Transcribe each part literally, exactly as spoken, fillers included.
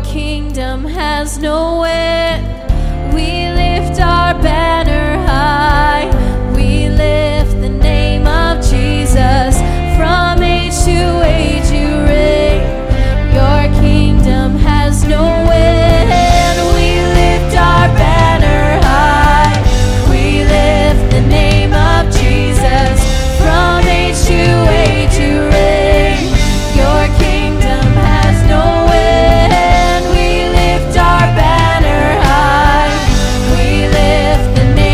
kingdom has no end. We lift our banner high. We lift the name of Jesus. From age to age you reign. Your kingdom has no end. We lift our banner high. We lift the name of Jesus. From age to age you reign. Your kingdom has no end. We lift our banner high. We lift the name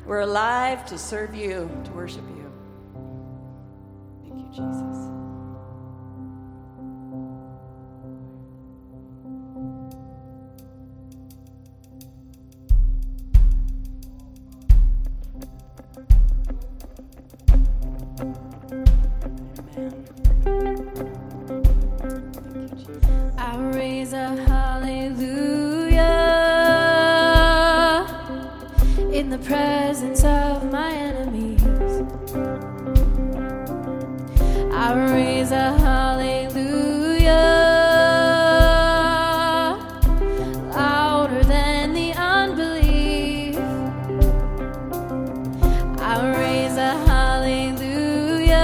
We're alive to serve you, to worship you. Thank you, Jesus. I raise a hallelujah in the presence of my enemies. I raise a hallelujah louder than the unbelief. I raise a hallelujah.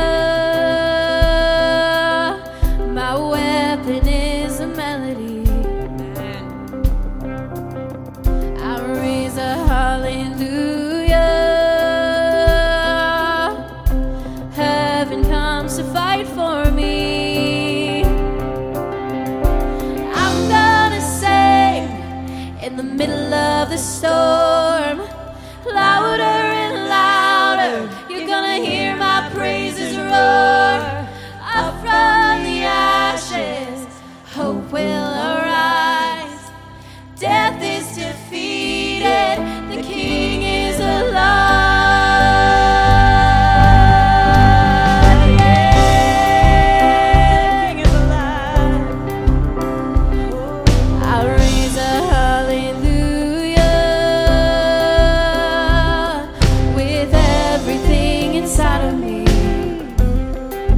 My weapon is a melody. I raise a hallelujah. Heaven comes to fight for me. I'm gonna sing in the middle of the storm, louder and louder. You're gonna hear my praises roar. Up from the ashes, hope will arise. Death is defeated, the King is alive. Yeah. King is alive. I raise a hallelujah with everything inside of me.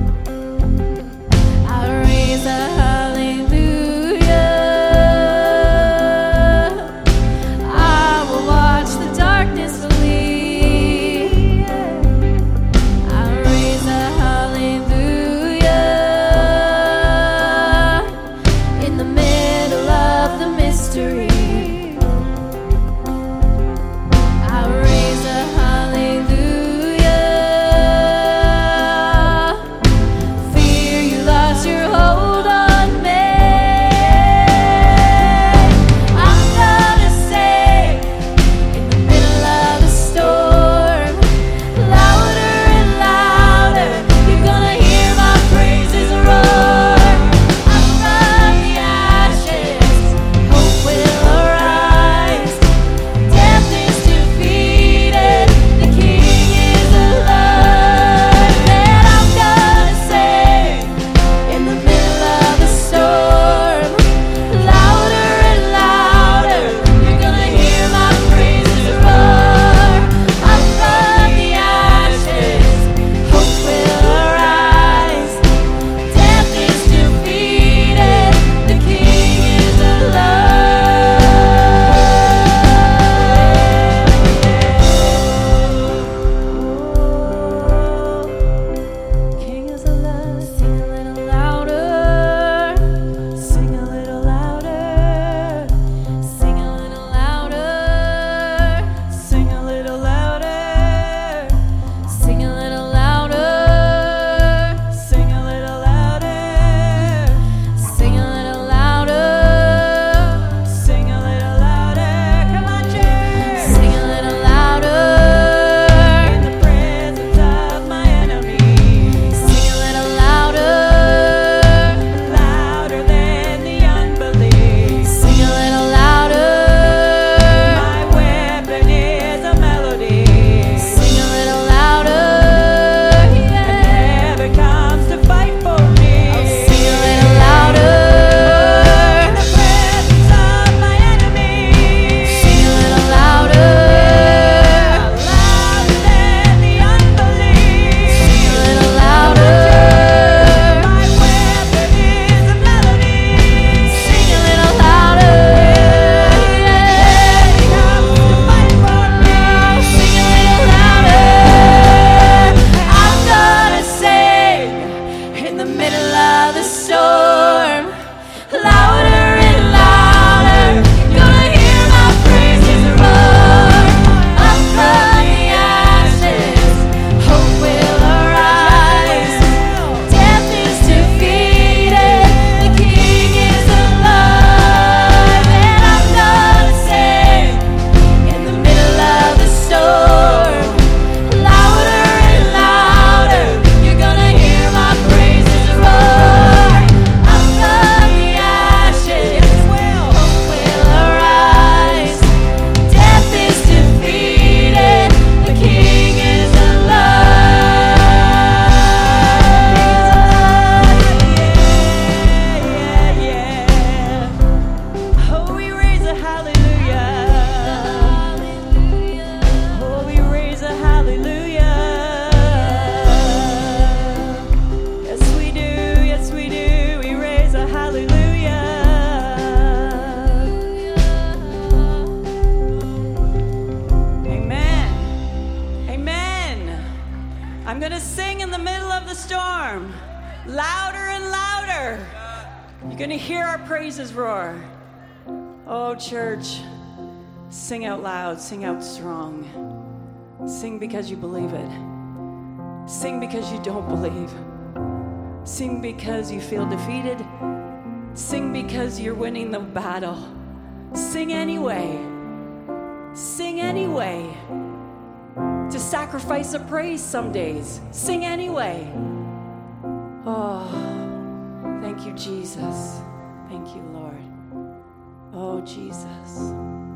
going to sing in the middle of the storm, louder and louder. You're going to hear our praises roar. Oh, church, sing out loud, sing out strong. Sing because you believe it. Sing because you don't believe. Sing because you feel defeated. Sing because you're winning the battle. Sing anyway. Sing anyway. To sacrifice a praise some days. Sing anyway. Oh, thank you, Jesus. Thank you, Lord. Oh, Jesus.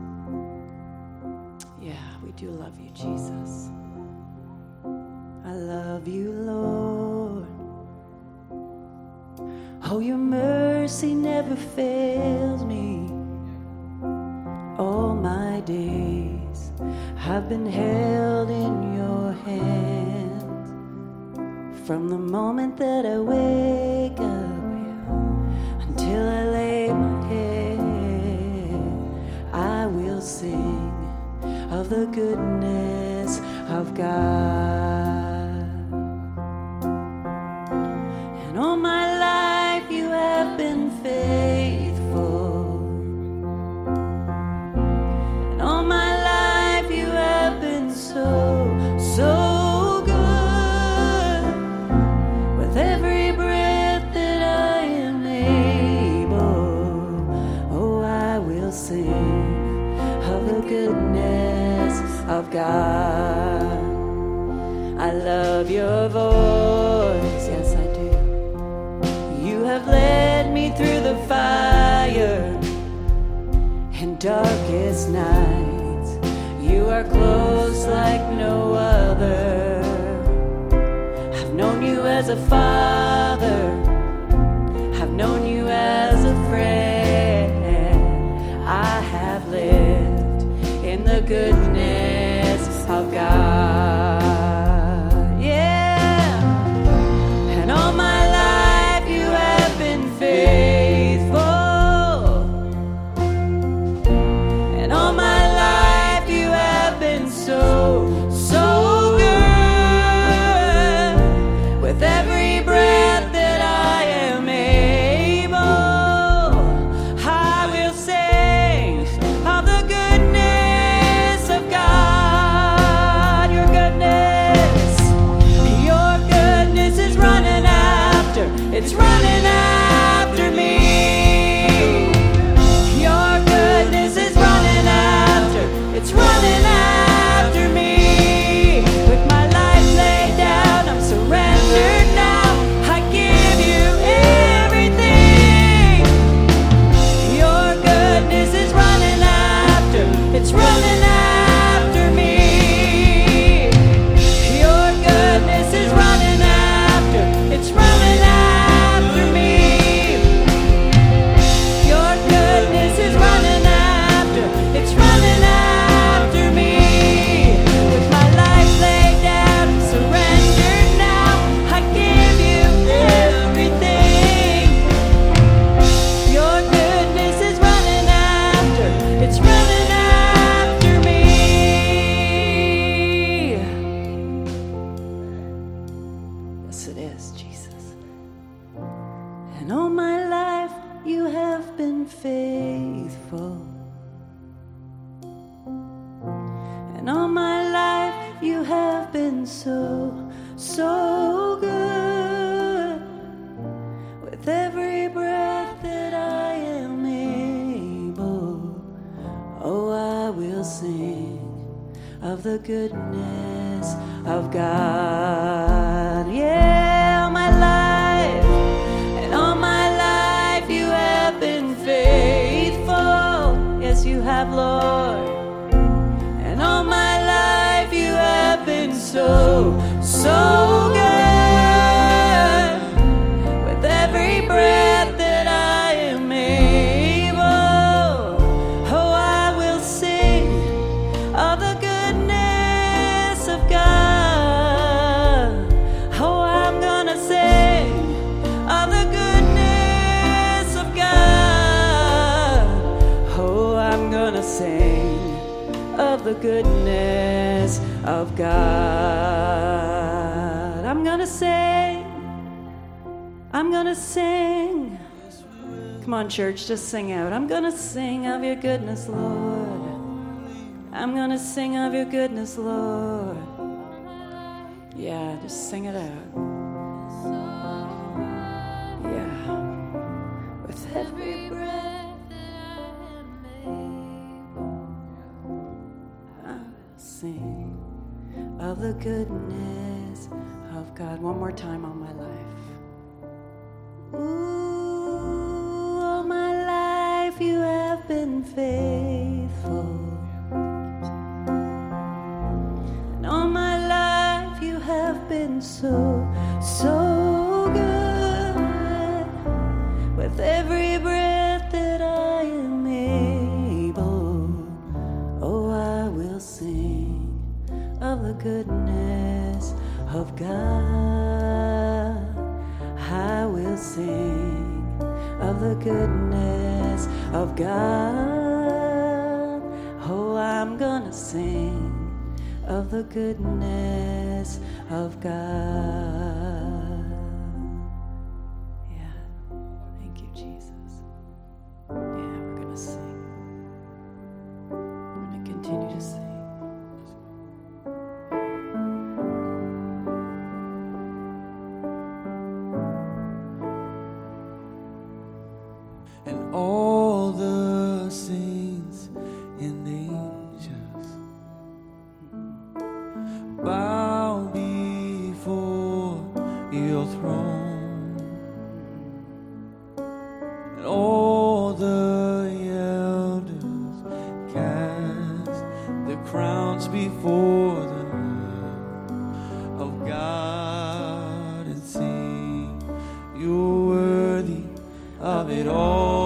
Yeah, we do love you, Jesus. I love you, Lord. Oh, your mercy never fails me. All my days I've been held in your hands. From the moment that I wake up until I lay my head, I will sing of the goodness of God. And all my life you have been faithful. And all my life you have been so, so good. With every breath that I am able, oh, I will sing of the goodness of God. I love your voice, yes I do. You have led me through the fire and darkest nights. You are close like no other. I've known you as a father. I've known you as a friend. I have lived in the goodness of God. Yeah. And all my life you have been faithful. And all my life you have been so, so good. With every breath that I am able, I will sing of the goodness of God. Your goodness, your goodness is running after, it's running after me. Your goodness is running after, it's running after me. With my life laid down, I'm surrendered now. I give you everything. Your goodness is running after, it's running after me. Your goodness is running after, it's running after me. Your goodness is running after, it's running after me. With my life laid down, I'm surrendered now. I give you everything. Your goodness is running after, it's running after me. Yes, it is, Jesus. And all my life you have been faithful. And all my life you have been so, so good. With every breath that I am able, oh, I will sing of the goodness of God. Yeah, all my life, and all my life you have been faithful. Yes, you have, Lord. And all my life you have been so, so good. With every breath that I am able, oh, I will sing of the goodness of God. Oh, I'm gonna sing of the goodness of God. Oh, I'm gonna sing of the goodness of God. I'm gonna sing. I'm gonna sing. Come on, church, just sing out. I'm gonna sing of your goodness, Lord. I'm gonna sing of your goodness, Lord. Yeah, just sing it out. Yeah. With every breath that I am able, I'll sing of the goodness of God. One more time all my life. Ooh, all my life you have been faithful. And all my life you have been so, so good. With every breath that I am able, oh, I will sing of the goodness of God. I will sing of the goodness of God. Oh, I'm gonna sing of the goodness of God. Yeah, thank you, Jesus. Yeah, we're gonna sing. We're gonna continue to sing. And all the saints and angels bow before your throne, and all the elders cast their crowns before the Lamb of God and sing, you're worthy of it all.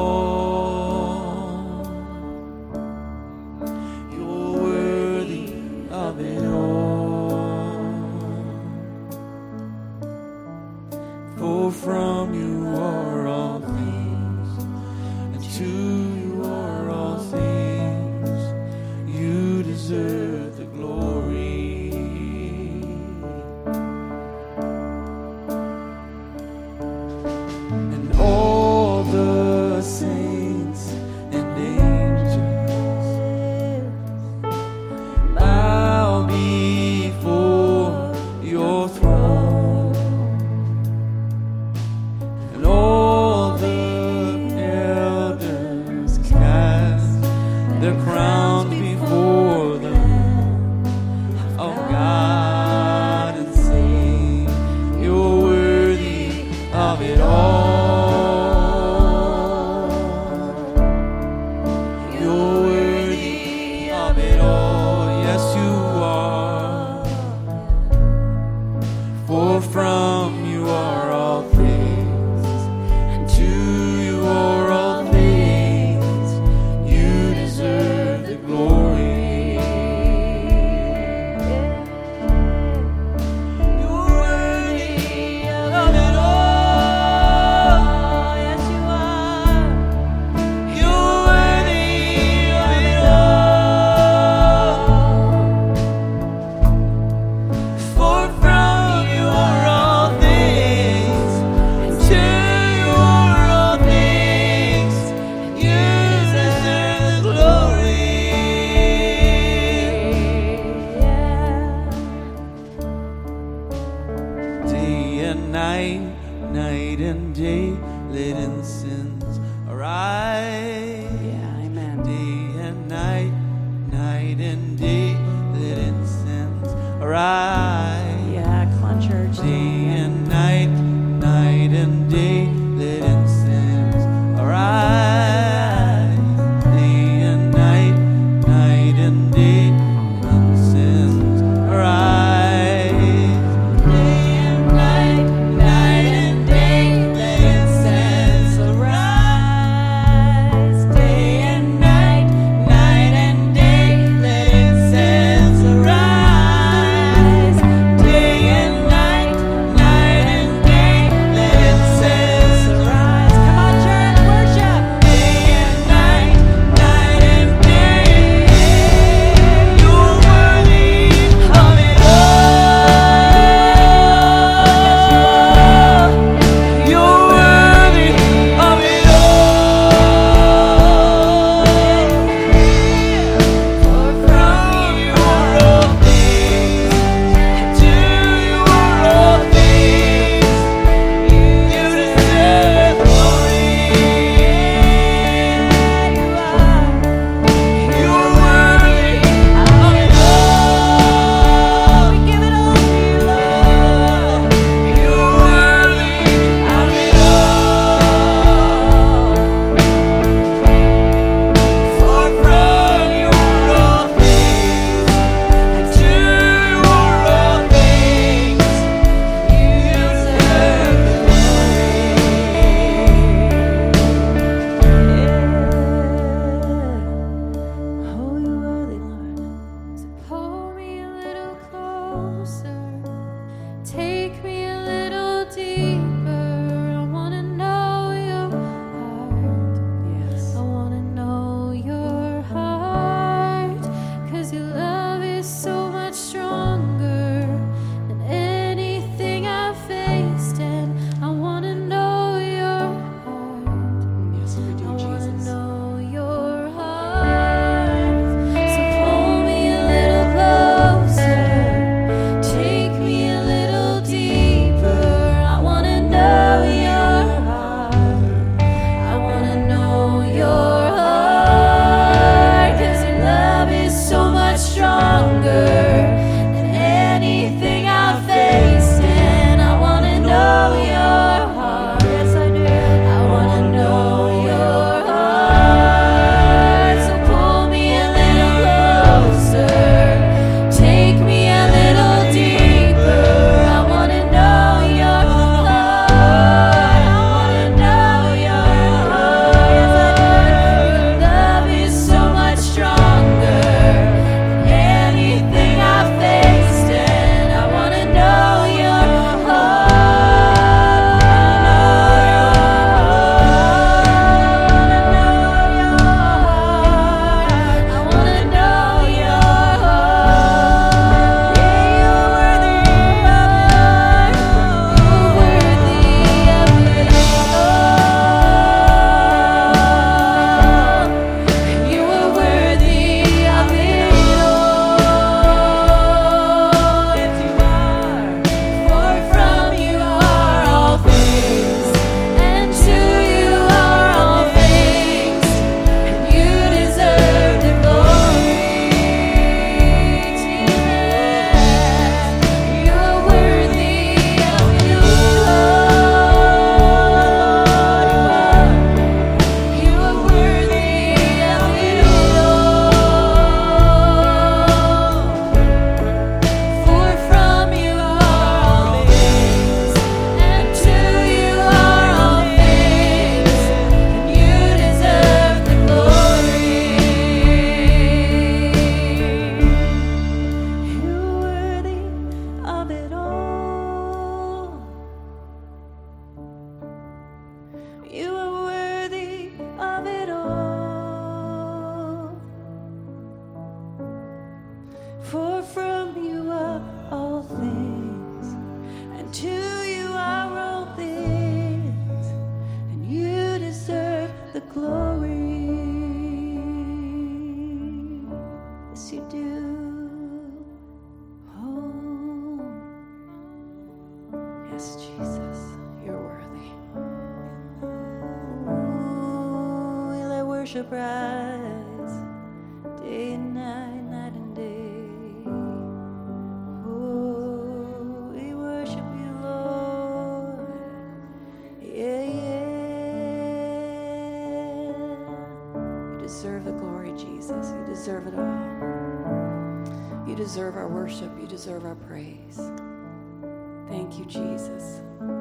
You're worthy of it all. For from you are all things, and to you are all things. You deserve the glory. And all the worship rise, day and night, night and day. Oh, we worship you, Lord. Yeah, yeah. You deserve the glory, Jesus. You deserve it all. You deserve our worship. You deserve our praise. Thank you, Jesus.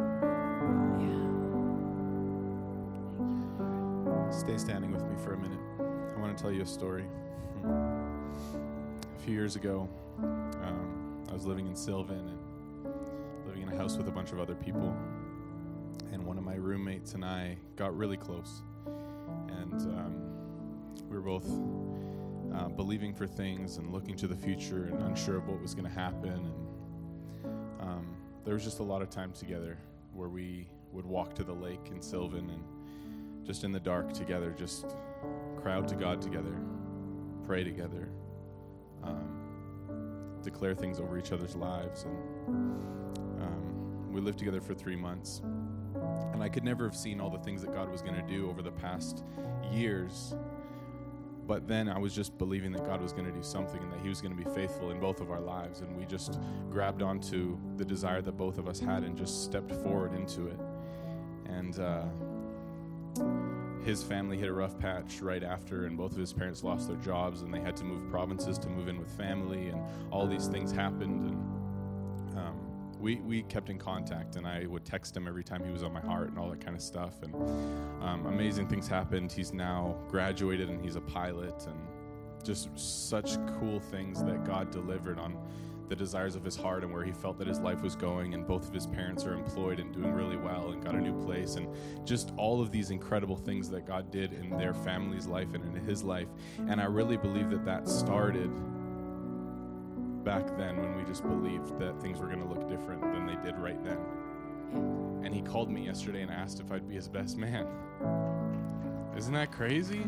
Stay standing with me for a minute. I want to tell you a story. A few years ago, um, I was living in Sylvan and living in a house with a bunch of other people. And one of my roommates and I got really close. And um, we were both uh, believing for things and looking to the future and unsure of what was going to happen. And um, there was just a lot of time together where we would walk to the lake in Sylvan and just in the dark together, just cry out to God together, pray together, um, declare things over each other's lives. And um, we lived together for three months. And I could never have seen all the things that God was going to do over the past years. But then I was just believing that God was going to do something and that he was going to be faithful in both of our lives. And we just grabbed onto the desire that both of us had and just stepped forward into it. And uh, his family hit a rough patch right after, and both of his parents lost their jobs, and they had to move provinces to move in with family, and all these things happened. And um, we we kept in contact, and I would text him every time he was on my heart and all that kind of stuff. And um, amazing things happened. He's now graduated, and he's a pilot, and just such cool things that God delivered on the desires of his heart and where he felt that his life was going. And both of his parents are employed and doing really well and got a new place, and just all of these incredible things that God did in their family's life and in his life. And I really believe that that started back then when we just believed that things were going to look different than they did right then. And he called me yesterday and asked if I'd be his best man. Isn't that crazy?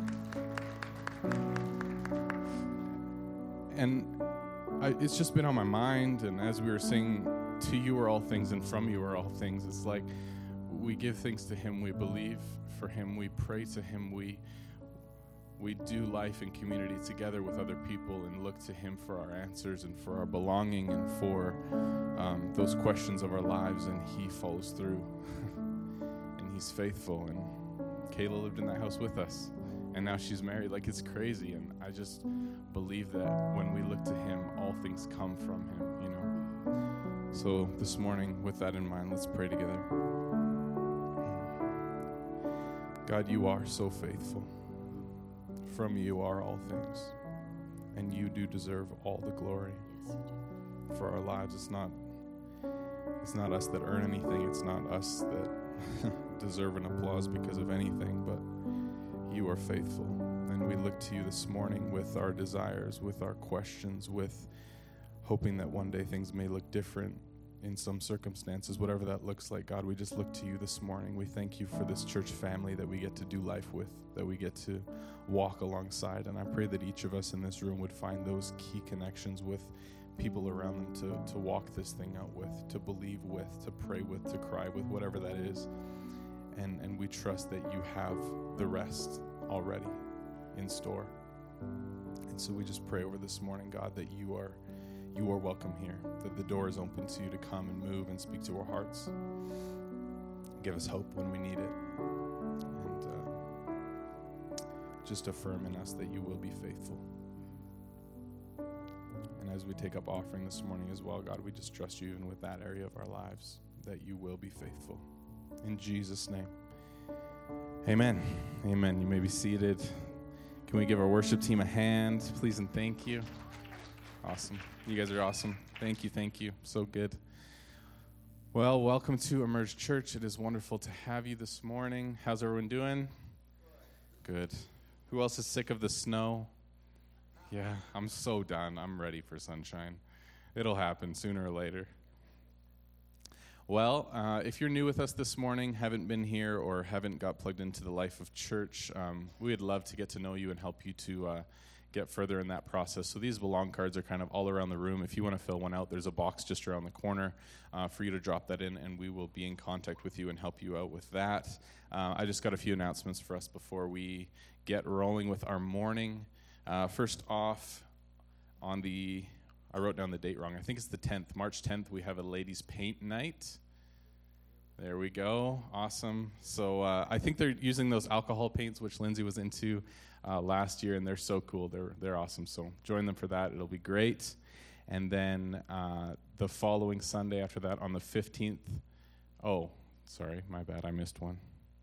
And I, it's just been on my mind, and as we were singing, to you are all things and from you are all things, it's like we give things to him, we believe for him, we pray to him, we we do life in community together with other people and look to him for our answers and for our belonging and for um, those questions of our lives, and he follows through. And he's faithful. And Kayla lived in that house with us, and now she's married. Like, it's crazy. And I just believe that when we look to him, all things come from him, you know. So this morning, with that in mind, let's pray together. God, you are so faithful. From you are all things, and you do deserve all the glory for our lives. It's not it's not us that earn anything. It's not us that deserve an applause because of anything, but you are faithful. And we look to you this morning with our desires, with our questions, with hoping that one day things may look different in some circumstances, whatever that looks like. God, we just look to you this morning. We thank you for this church family that we get to do life with, that we get to walk alongside. And I pray that each of us in this room would find those key connections with people around them to, to walk this thing out with, to believe with, to pray with, to cry with, whatever that is. And, and we trust that you have the rest already in store. And so we just pray over this morning, God, that you are You are welcome here, that the door is open to you to come and move and speak to our hearts. Give us hope when we need it. And uh, just affirm in us that you will be faithful. And as we take up offering this morning as well, God, we just trust you even with that area of our lives, that you will be faithful. In Jesus' name, amen. Amen. You may be seated. Can we give our worship team a hand, please, and thank you. Awesome. You guys are awesome. Thank you, thank you. So good. Well, welcome to Emerge Church. It is wonderful to have you this morning. How's everyone doing? Good. Who else is sick of the snow? Yeah, I'm so done. I'm ready for sunshine. It'll happen sooner or later. Well, uh, if you're new with us this morning, haven't been here, or haven't got plugged into the life of church, um, we would love to get to know you and help you to uh, get further in that process. So these belong cards are kind of all around the room. If you want to fill one out, there's a box just around the corner uh, for you to drop that in, and we will be in contact with you and help you out with that. Uh, I just got a few announcements for us before we get rolling with our morning. Uh, first off, on the, I wrote down the date wrong. I think it's the tenth, March tenth, we have a ladies' paint night. There we go. Awesome. So uh, I think they're using those alcohol paints, which Lindsay was into uh, last year, and they're so cool. They're they're awesome. So join them for that. It'll be great. And then uh, the following Sunday after that, on the fifteenth. Oh, sorry, my bad. I missed one.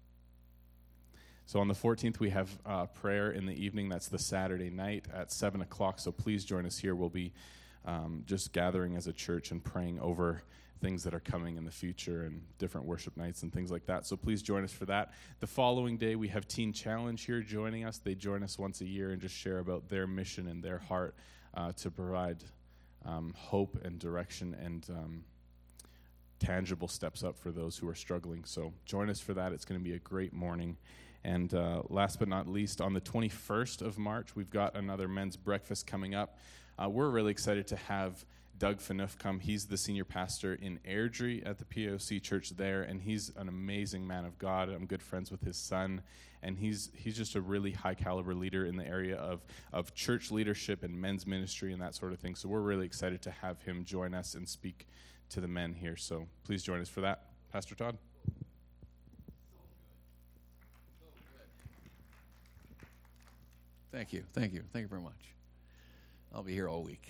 So on the fourteenth, we have uh, prayer in the evening. That's the Saturday night at seven o'clock. So please join us here. We'll be um, just gathering as a church and praying over things that are coming in the future and different worship nights and things like that. So please join us for that. The following day, we have Teen Challenge here joining us. They join us once a year and just share about their mission and their heart uh, to provide um, hope and direction and um, tangible steps up for those who are struggling. So join us for that. It's going to be a great morning. And uh, last but not least, on the twenty-first of March, we've got another men's breakfast coming up. Uh, we're really excited to have Doug Phaneuf come. He's the senior pastor in Airdrie at the P O C church there, and he's an amazing man of God. I'm good friends with his son, and he's he's just a really high-caliber leader in the area of, of church leadership and men's ministry and that sort of thing. So we're really excited to have him join us and speak to the men here. So please join us for that. Pastor Todd. Thank you, thank you, thank you very much. I'll be here all week.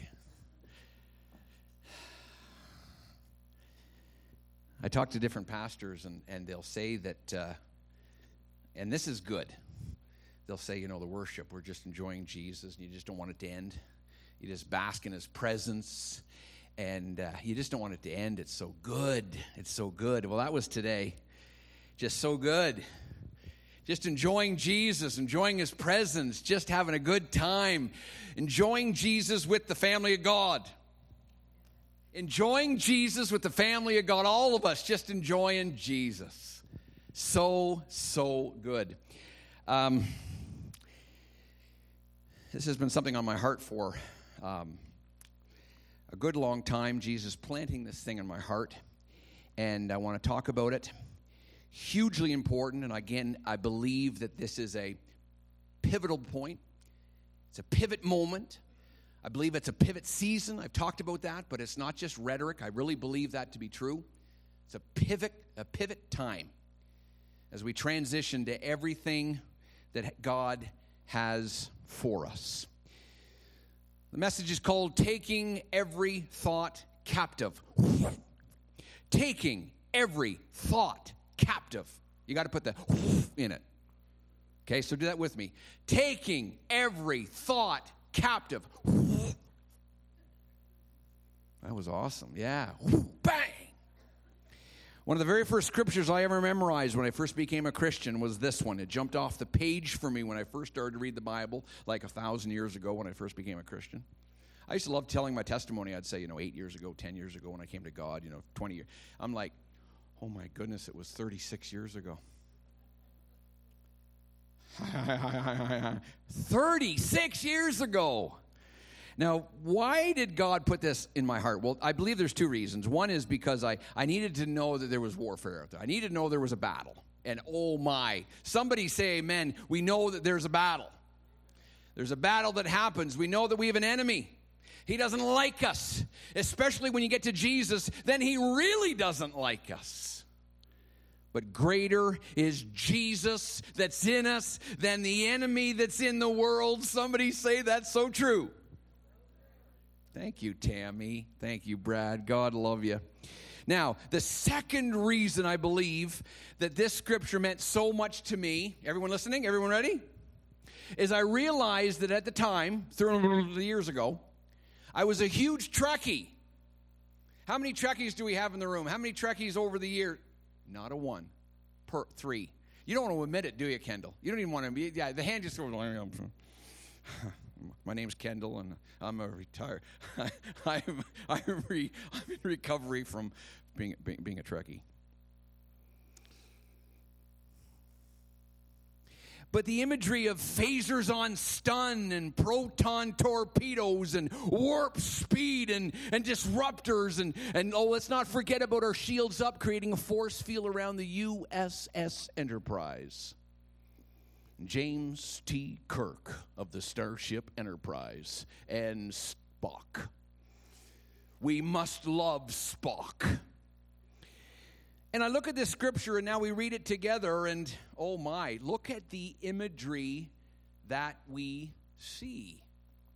I talk to different pastors, and, and they'll say that, uh, and this is good, they'll say, you know, the worship, we're just enjoying Jesus, and you just don't want it to end. You just bask in his presence, and uh, you just don't want it to end. It's so good. It's so good. Well, that was today. Just so good. Just enjoying Jesus, enjoying his presence, just having a good time, enjoying Jesus with the family of God. Enjoying Jesus with the family of God, all of us just enjoying Jesus. So, so good. Um, this has been something on my heart for um, a good long time, Jesus planting this thing in my heart, and I want to talk about it. Hugely important, and again, I believe that this is a pivotal point. It's a pivot moment. I believe it's a pivot season. I've talked about that, but it's not just rhetoric. I really believe that to be true. It's a pivot, a pivot time as we transition to everything that God has for us. The message is called Taking Every Thought Captive. Taking every thought captive. You got to put the in it. Okay, so do that with me. Taking every thought captive. That was awesome. Yeah. Bang. One of the very first scriptures I ever memorized when I first became a Christian was this one. It jumped off the page for me when I first started to read the Bible, like a thousand years ago when I first became a Christian. I used to love telling my testimony. I'd say, you know, eight years ago, ten years ago when I came to God, you know, twenty years. I'm like, oh my goodness, it was thirty-six years ago. thirty-six years ago. Now, why did God put this in my heart? Well, I believe there's two reasons. One is because I, I needed to know that there was warfare out there. I needed to know there was a battle. And oh my, somebody say amen. We know that there's a battle. There's a battle that happens. We know that we have an enemy. He doesn't like us, especially when you get to Jesus, then he really doesn't like us. But greater is Jesus that's in us than the enemy that's in the world. Somebody say that's so true. Thank you, Tammy. Thank you, Brad. God love you. Now, the second reason I believe that this scripture meant so much to me, everyone listening, everyone ready? Is I realized that at the time, thirty years ago, I was a huge Trekkie. How many Trekkies do we have in the room? How many Trekkies over the year? Not a one. Per three. You don't want to admit it, do you, Kendall? You don't even want to be, yeah, the hand just goes, my name's Kendall, and I'm a retired, I, I'm, I'm, re, I'm in recovery from being, being, being a Trekkie. But the imagery of phasers on stun and proton torpedoes and warp speed and, and disruptors and, and, oh, let's not forget about our shields up, creating a force field around the U S S Enterprise. James T. Kirk of the Starship Enterprise and Spock. We must love Spock. And I look at this scripture, and now we read it together, and oh my, look at the imagery that we see.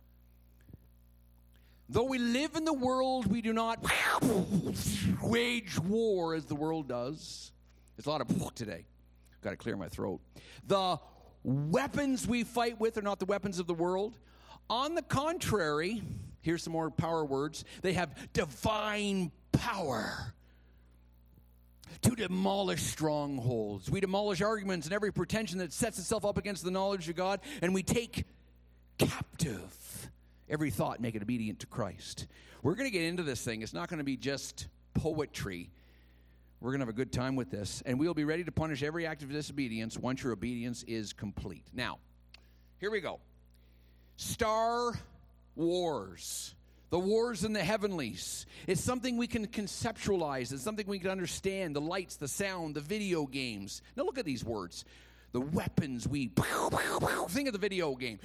Though we live in the world, we do not wage war as the world does. There's a lot of today. Got to clear my throat. The weapons we fight with are not the weapons of the world. On the contrary, here's some more power words. They have divine power to demolish strongholds. We demolish arguments and every pretension that sets itself up against the knowledge of God, and we take captive every thought, make it obedient to Christ. We're going to get into this thing. It's not going to be just poetry. We're going to have a good time with this, and we'll be ready to punish every act of disobedience once your obedience is complete. Now, here we go. Star Wars. The wars in the heavenlies. It's something we can conceptualize. It's something we can understand. The lights, the sound, the video games. Now look at these words. The weapons we... Think of the video game.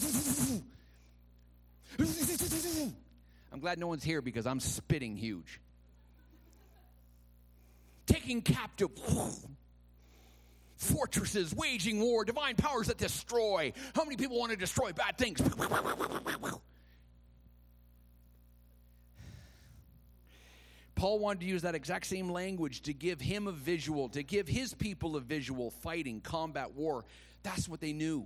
I'm glad no one's here because I'm spitting huge. Taking captive... Fortresses, waging war, divine powers that destroy. How many people want to destroy bad things? Paul wanted to use that exact same language to give him a visual, to give his people a visual, fighting, combat, war. That's what they knew.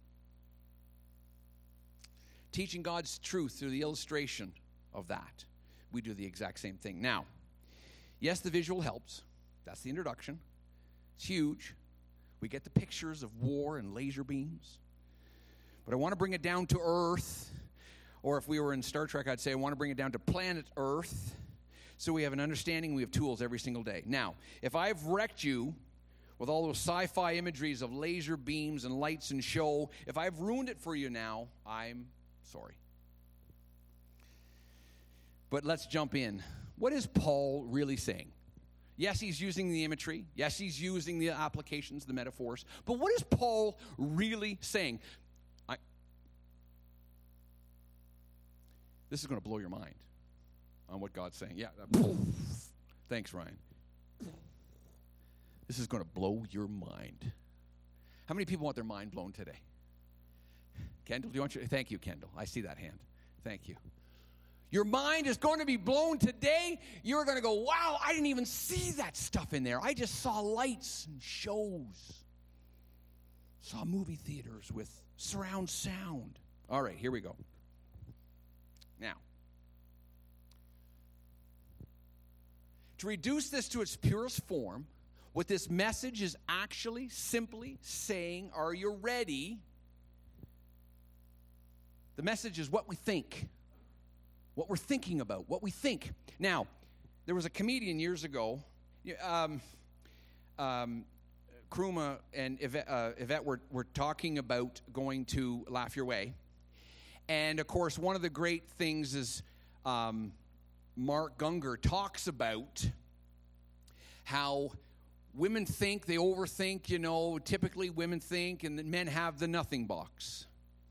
Teaching God's truth through the illustration of that. We do the exact same thing. Now, yes, the visual helps. That's the introduction. It's huge. We get the pictures of war and laser beams. But I want to bring it down to Earth. Or if we were in Star Trek, I'd say I want to bring it down to planet Earth. So we have an understanding, we have tools every single day. Now, if I've wrecked you with all those sci-fi imageries of laser beams and lights and show, if I've ruined it for you now, I'm sorry. But let's jump in. What is Paul really saying? Yes, he's using the imagery. Yes, he's using the applications, the metaphors. But what is Paul really saying? I, this is going to blow your mind on what God's saying. Yeah. Thanks, Ryan. This is going to blow your mind. How many people want their mind blown today? Kendall, do you want your... Thank you, Kendall. I see that hand. Thank you. Your mind is going to be blown today. You're going to go, wow, I didn't even see that stuff in there. I just saw lights and shows. Saw movie theaters with surround sound. All right, here we go. Now, to reduce this to its purest form, what this message is actually simply saying, are you ready? The message is what we think. What we're thinking about, what we think. Now, there was a comedian years ago, um, um, Kruma and Yvette, uh, Yvette were, were talking about going to Laugh Your Way. And, of course, one of the great things is um, Mark Gungor talks about how women think, they overthink, you know, typically women think, and then men have the nothing box.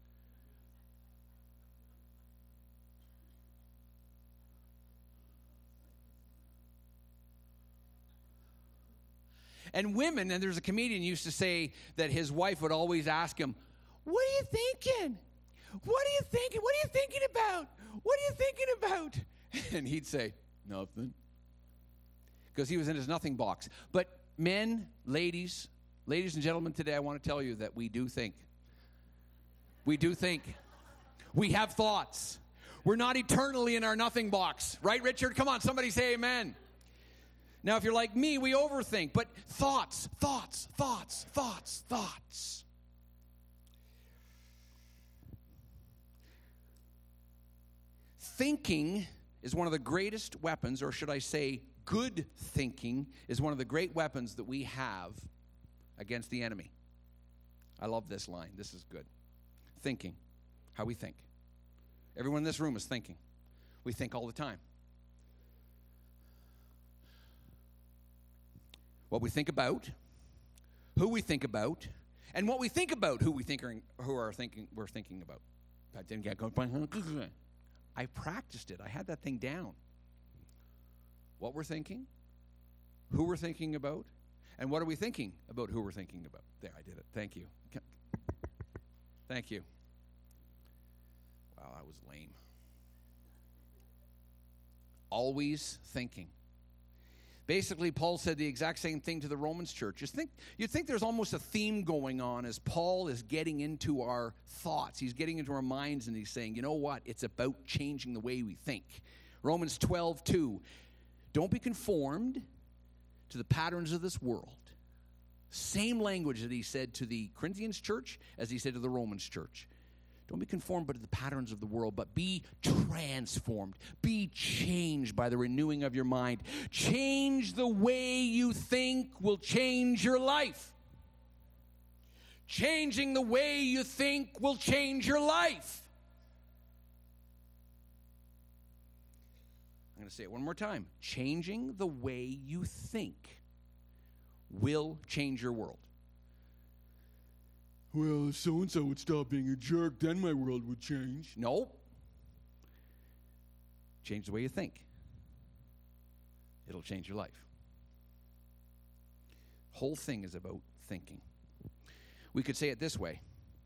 And women, and there's a comedian used to say that his wife would always ask him, what are you thinking? What are you thinking? What are you thinking about? What are you thinking about? And he'd say, nothing. Because he was in his nothing box. But men, ladies, ladies and gentlemen, today I want to tell you that we do think. We do think. We have thoughts. We're not eternally in our nothing box. Right, Richard? Come on, somebody say amen. Now, if you're like me, we overthink, but thoughts, thoughts, thoughts, thoughts, thoughts. Thinking is one of the greatest weapons, or should I say good thinking is one of the great weapons that we have against the enemy. I love this line. This is good. Thinking. How we think. Everyone in this room is thinking. We think all the time. What we think about, who we think about, and what we think about who we think are, who are thinking we're thinking about. I didn't get going. I practiced it. I had that thing down. What we're thinking, who we're thinking about, and what are we thinking about who we're thinking about. There, I did it. Thank you. Thank you. Wow, that was lame. Always thinking. Basically, Paul said the exact same thing to the Romans church. You'd think, you'd think there's almost a theme going on as Paul is getting into our thoughts. He's getting into our minds, and he's saying, you know what? It's about changing the way we think. Romans twelve two. Don't be conformed to the patterns of this world. Same language that he said to the Corinthians church as he said to the Romans church. Don't be conformed but to the patterns of the world, but be transformed. Be changed by the renewing of your mind. Change the way you think will change your life. Changing the way you think will change your life. I'm going to say it one more time. Changing the way you think will change your world. Well, if so-and-so would stop being a jerk, then my world would change. No. Change the way you think. It'll change your life. Whole thing is about thinking. We could say it this way.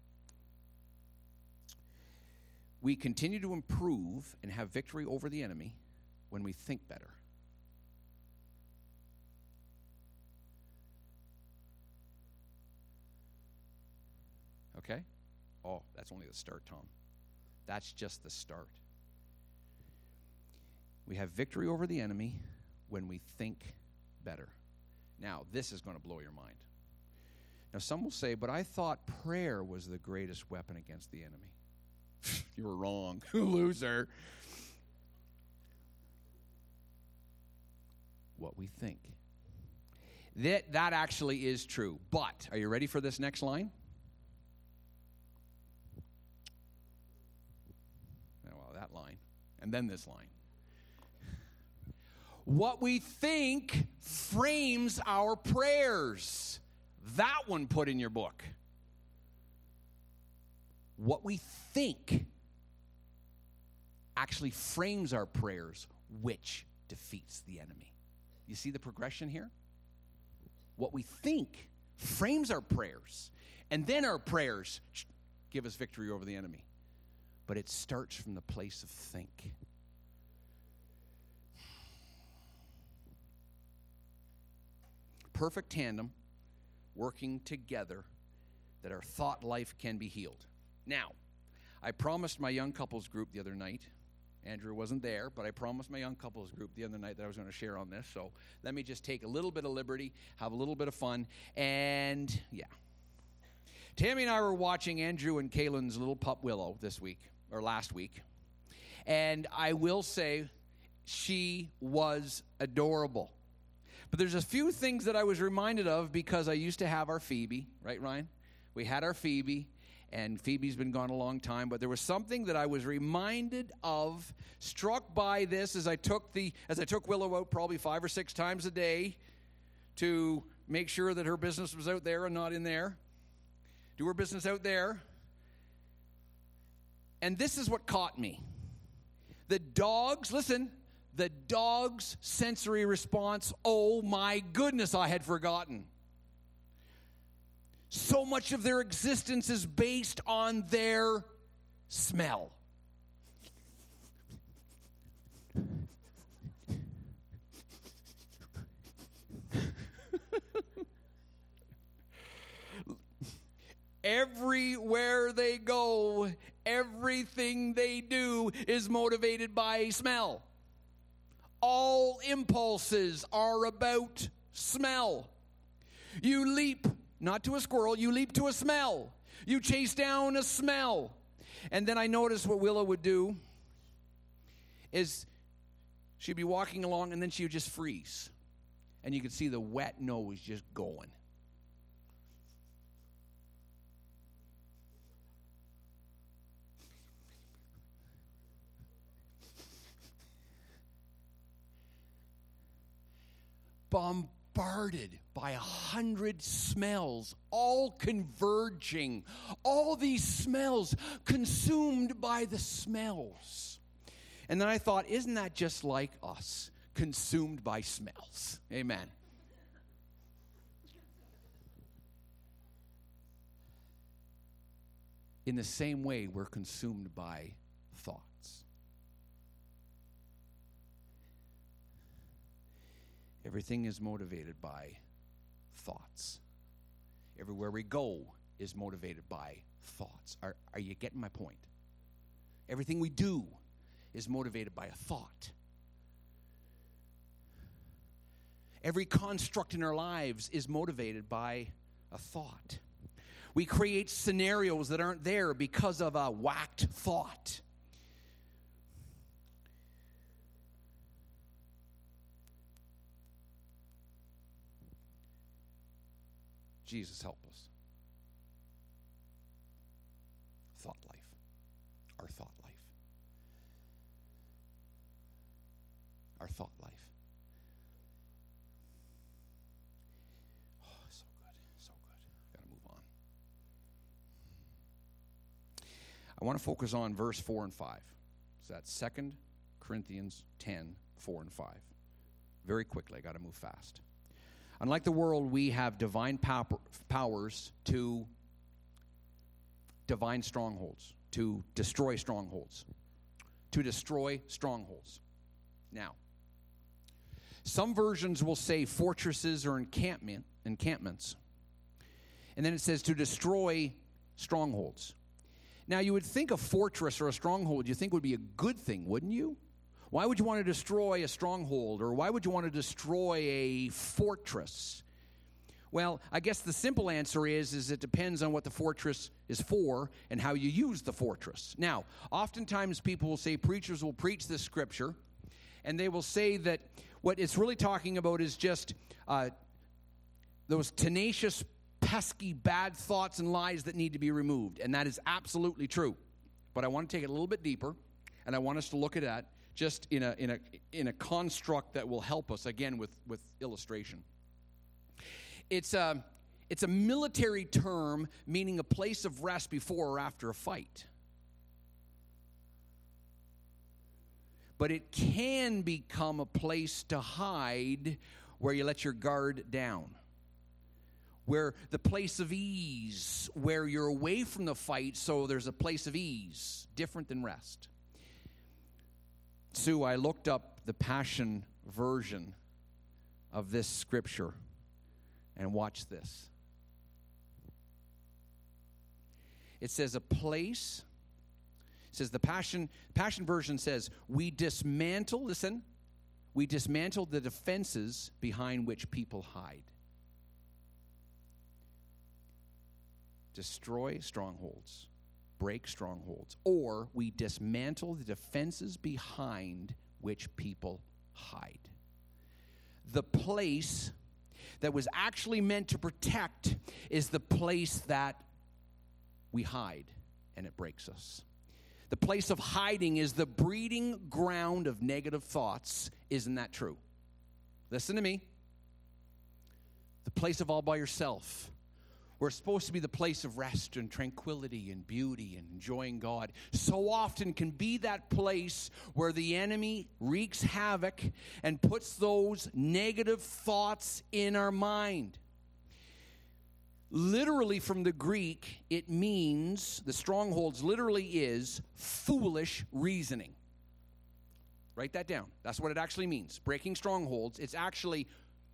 We continue to improve and have victory over the enemy when we think better. Okay? Oh, that's only the start, Tom. That's just the start. We have victory over the enemy when we think better. Now, this is going to blow your mind. Now, some will say, but I thought prayer was the greatest weapon against the enemy. You were wrong. Loser. What we think. That, that actually is true. But, are you ready for this next line? That line, and then this line. What we think frames our prayers. That one put in your book. What we think actually frames our prayers, which defeats the enemy. You see the progression here? What we think frames our prayers, and then our prayers give us victory over the enemy. But it starts from the place of think. Perfect tandem, working together, that our thought life can be healed. Now, I promised my young couples group the other night, Andrew wasn't there, but I promised my young couples group the other night that I was going to share on this. So let me just take a little bit of liberty, have a little bit of fun, and yeah. Tammy and I were watching Andrew and Kaylin's little pup Willow this week. Or last week. And I will say she was adorable. But there's a few things that I was reminded of because I used to have our Phoebe, right, Ryan? We had our Phoebe, and Phoebe's been gone a long time, but there was something that I was reminded of, struck by this as I took the as I took Willow out probably five or six times a day to make sure that her business was out there and not in there. Do her business out there. And this is what caught me. The dog's, listen, the dog's sensory response, oh my goodness, I had forgotten. So much of their existence is based on their smell. Everywhere they go, everything they do is motivated by smell. All impulses are about smell. You leap, not to a squirrel, you leap to a smell. You chase down a smell. And then I noticed what Willow would do is she'd be walking along and then she would just freeze. And you could see the wet nose just going. bombarded by a hundred smells, all converging. All these smells, consumed by the smells. And then I thought, isn't that just like us? Consumed by smells. Amen. In the same way, we're consumed by thoughts. Everything is motivated by thoughts. Everywhere we go is motivated by thoughts. Are, are you getting my point? Everything we do is motivated by a thought. Every construct in our lives is motivated by a thought. We create scenarios that aren't there because of a whacked thought. Jesus, help us. Thought life. Our thought life. Our thought life. Oh, so good. So good. Got to move on. I want to focus on verse four and five. So that's Second Corinthians ten, four and five. Very quickly. I got to move fast. Unlike the world, we have divine pow- powers to divine strongholds, to destroy strongholds, to destroy strongholds. Now, some versions will say fortresses or encampment, encampments. And then it says to destroy strongholds. Now, you would think a fortress or a stronghold, you think would be a good thing, wouldn't you? Why would you want to destroy a stronghold, or why would you want to destroy a fortress? Well, I guess the simple answer is, is it depends on what the fortress is for and how you use the fortress. Now, oftentimes people will say, preachers will preach this scripture, and they will say that what it's really talking about is just uh, those tenacious, pesky, bad thoughts and lies that need to be removed. And that is absolutely true. But I want to take it a little bit deeper, and I want us to look at that just in a in a in a construct that will help us again with, with illustration. It's a it's a military term meaning a place of rest before or after a fight. But it can become a place to hide where you let your guard down. Where the place of ease, where you're away from the fight, so there's a place of ease, different than rest. Sue, I looked up the Passion version of this scripture, and watch this. It says a place, it says the Passion, Passion version says, we dismantle, listen, we dismantle the defenses behind which people hide. Destroy strongholds. Break strongholds, or we dismantle the defenses behind which people hide. The place that was actually meant to protect is the place that we hide, and it breaks us. The place of hiding is the breeding ground of negative thoughts. Isn't that true? Listen to me. The place of all by yourself. We're supposed to be the place of rest and tranquility and beauty and enjoying God. So often can be that place where the enemy wreaks havoc and puts those negative thoughts in our mind. Literally from the Greek, it means, the strongholds literally is foolish reasoning. Write that down. That's what it actually means. Breaking strongholds, it's actually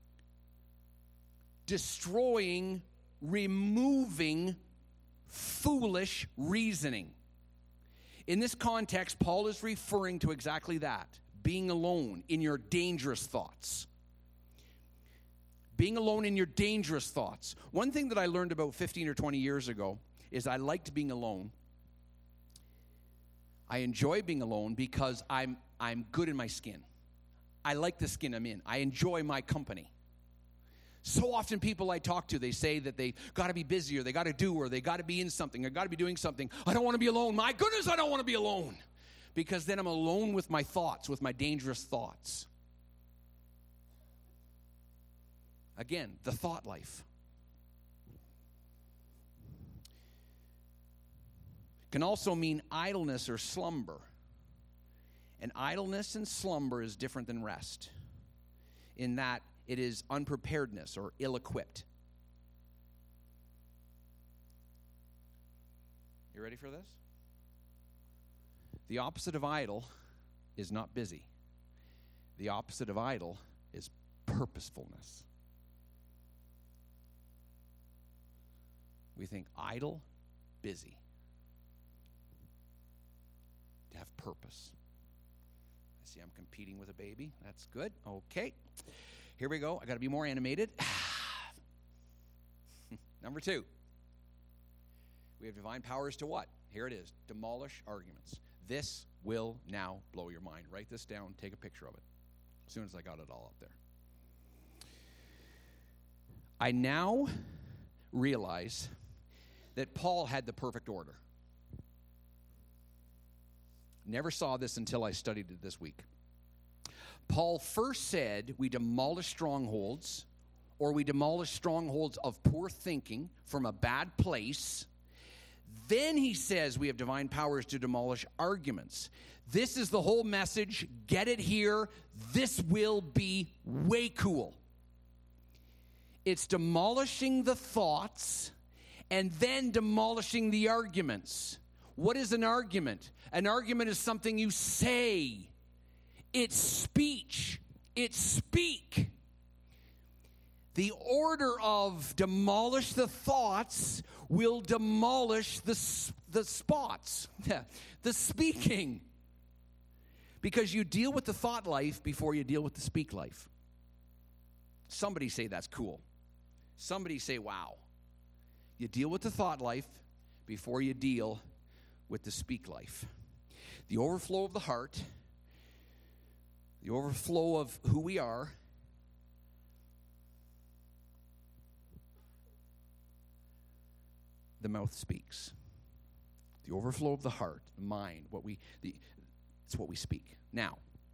destroying, removing foolish reasoning. In this context, Paul is referring to exactly that. Being alone in your dangerous thoughts. Being alone in your dangerous thoughts. One thing that I learned about fifteen or twenty years ago is I liked being alone. I enjoy being alone because I'm I'm good in my skin. I like the skin I'm in. I enjoy my company. So often people I talk to, they say that they got to be busy or they got to do or they got to be in something or got to be doing something. I don't want to be alone. My goodness, I don't want to be alone. Because then I'm alone with my thoughts, with my dangerous thoughts. Again, the thought life. Can also mean idleness or slumber. And idleness and slumber is different than rest, in that it is unpreparedness or ill-equipped. You ready for this? The opposite of idle is not busy. The opposite of idle is purposefulness. We think idle, busy. To have purpose. I see I'm competing with a baby. That's good. Okay. Here we go. I got to be more animated. Number two. We have divine powers to what? Here it is. Demolish arguments. This will now blow your mind. Write this down. Take a picture of it. As soon as I got it all up there. I now realize that Paul had the perfect order. Never saw this until I studied it this week. Paul first said we demolish strongholds, or we demolish strongholds of poor thinking from a bad place. Then he says we have divine powers to demolish arguments. This is the whole message. Get it here. This will be way cool. It's demolishing the thoughts and then demolishing the arguments. What is an argument? An argument is something you say. It's speech. It's speak. The order of demolish the thoughts will demolish the, the spots, the speaking. Because you deal with the thought life before you deal with the speak life. Somebody say that's cool. Somebody say, wow. You deal with the thought life before you deal with the speak life. The overflow of the heart, the overflow of who we are, the mouth speaks. The overflow of the heart, the mind, what we, the, it's what we speak. Now,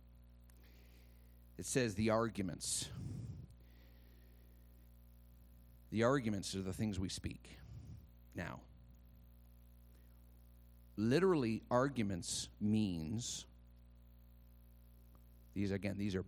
it says the arguments. The arguments are the things we speak. Now, literally, arguments means, these again, these are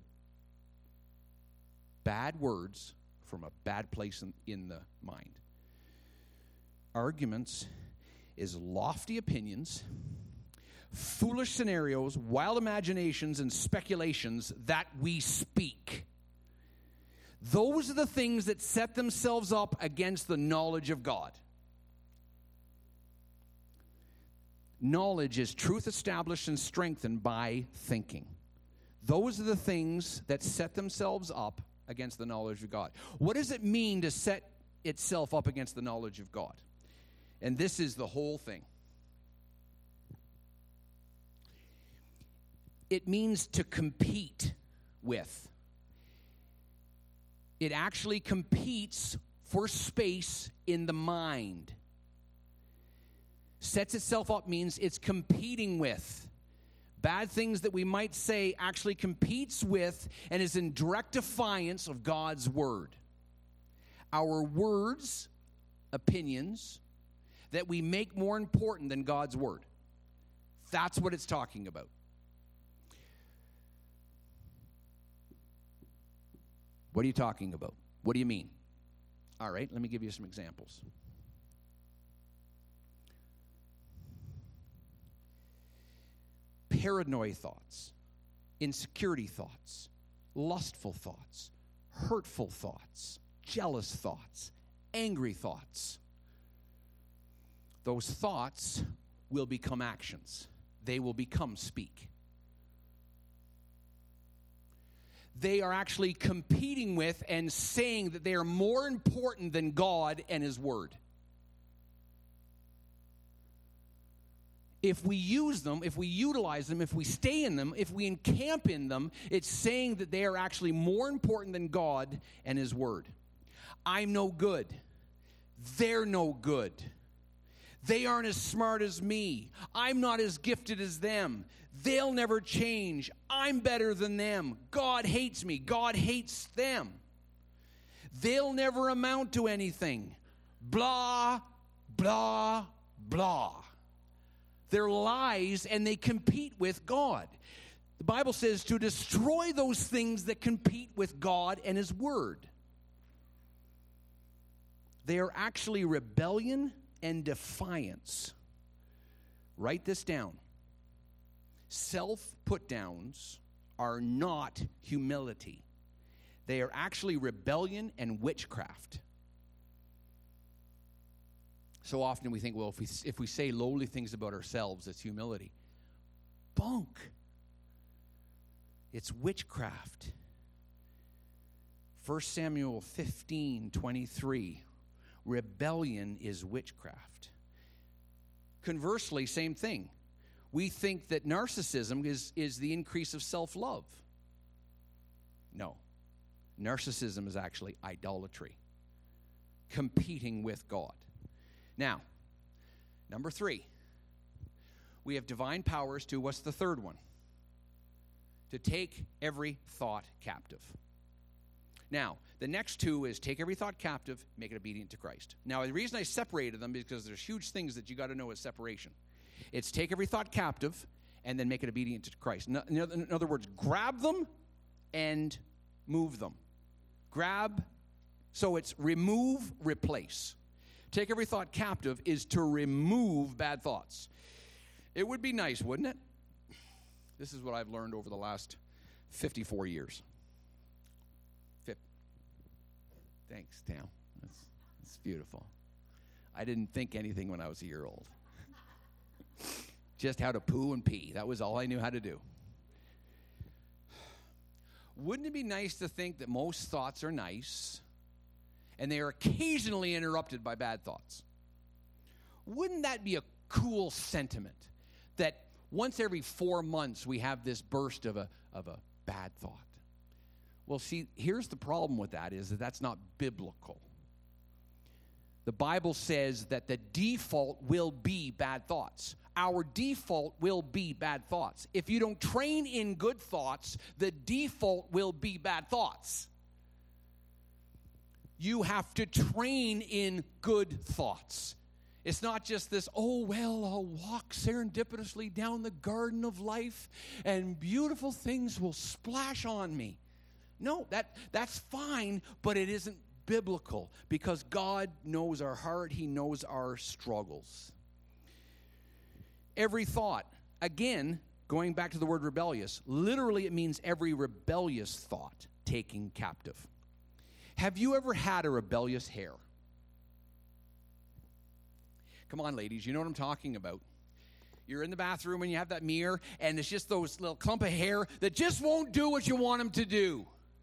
bad words from a bad place in, in the mind. Arguments is lofty opinions, foolish scenarios, wild imaginations, and speculations that we speak. Those are the things that set themselves up against the knowledge of God. Knowledge is truth established and strengthened by thinking. Those are the things that set themselves up against the knowledge of God. What does it mean to set itself up against the knowledge of God? And this is the whole thing. It means to compete with. It actually competes for space in the mind. Sets itself up means it's competing with. Bad things that we might say actually competes with and is in direct defiance of God's word. Our words, opinions, that we make more important than God's word. That's what it's talking about. What are you talking about? What do you mean? All right, let me give you some examples. Paranoid thoughts, insecurity thoughts, lustful thoughts, hurtful thoughts, jealous thoughts, angry thoughts. Those thoughts will become actions. They will become speak. They are actually competing with and saying that they are more important than God and His Word. If we use them, if we utilize them, if we stay in them, if we encamp in them, it's saying that they are actually more important than God and His Word. I'm no good. They're no good. They aren't as smart as me. I'm not as gifted as them. They'll never change. I'm better than them. God hates me. God hates them. They'll never amount to anything. Blah, blah, blah. They're lies, and they compete with God. The Bible says to destroy those things that compete with God and His Word. They are actually rebellion and defiance. Write this down. Self-put-downs are not humility. They are actually rebellion and witchcraft. So often we think, well, if we, if we say lowly things about ourselves, it's humility. Bunk. It's witchcraft. First Samuel fifteen twenty-three. Rebellion is witchcraft. Conversely, same thing. We think that narcissism is, is the increase of self-love. No. Narcissism is actually idolatry. Competing with God. Now, number three. We have divine powers to, what's the third one? To take every thought captive. Now, the next two is take every thought captive, make it obedient to Christ. Now, the reason I separated them is because there's huge things that you got to know as separation. It's take every thought captive and then make it obedient to Christ. In other words, grab them and move them. Grab, so it's remove, replace. Take every thought captive is to remove bad thoughts. It would be nice, wouldn't it? This is what I've learned over the last fifty-four years. Fif- Thanks, Tam. That's, that's beautiful. I didn't think anything when I was a year old. Just how to poo and pee. That was all I knew how to do. Wouldn't it be nice to think that most thoughts are nice and they are occasionally interrupted by bad thoughts? Wouldn't that be a cool sentiment? That once every four months we have this burst of a of a bad thought. Well, see, here's the problem with that is that that's not biblical. The Bible says that the default will be bad thoughts. Our default will be bad thoughts. If you don't train in good thoughts, the default will be bad thoughts. You have to train in good thoughts. It's not just this, oh, well, I'll walk serendipitously down the garden of life and beautiful things will splash on me. No, that that's fine, but it isn't biblical because God knows our heart. He knows our struggles. Every thought, again, going back to the word rebellious, literally it means every rebellious thought taken captive. Have you ever had a rebellious hair? Come on, ladies, you know what I'm talking about. You're in the bathroom and you have that mirror, and it's just those little clump of hair that just won't do what you want them to do.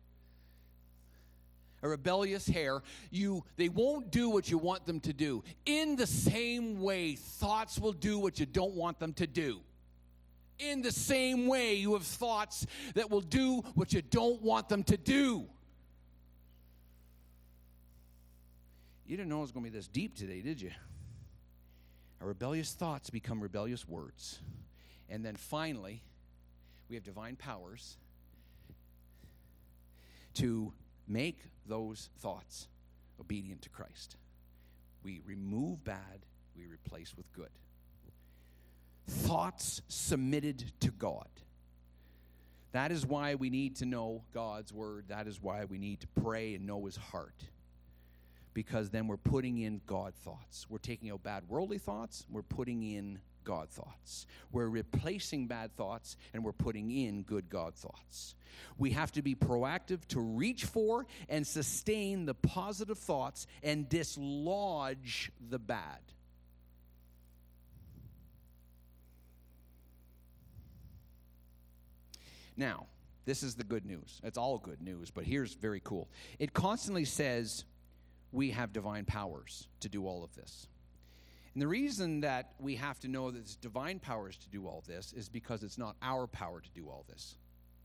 A rebellious hair, you they won't do what you want them to do. In the same way, thoughts will do what you don't want them to do. In the same way, you have thoughts that will do what you don't want them to do. You didn't know it was going to be this deep today, did you? Our rebellious thoughts become rebellious words. And then finally, we have divine powers to make those thoughts obedient to Christ. We remove bad, we replace with good. Thoughts submitted to God. That is why we need to know God's word. That is why we need to pray and know his heart. Because then we're putting in God thoughts. We're taking out bad worldly thoughts. We're putting in God thoughts. We're replacing bad thoughts, and we're putting in good God thoughts. We have to be proactive to reach for and sustain the positive thoughts and dislodge the bad. Now, this is the good news. It's all good news, but here's very cool. It constantly says we have divine powers to do all of this. And the reason that we have to know that it's divine powers to do all this is because it's not our power to do all this.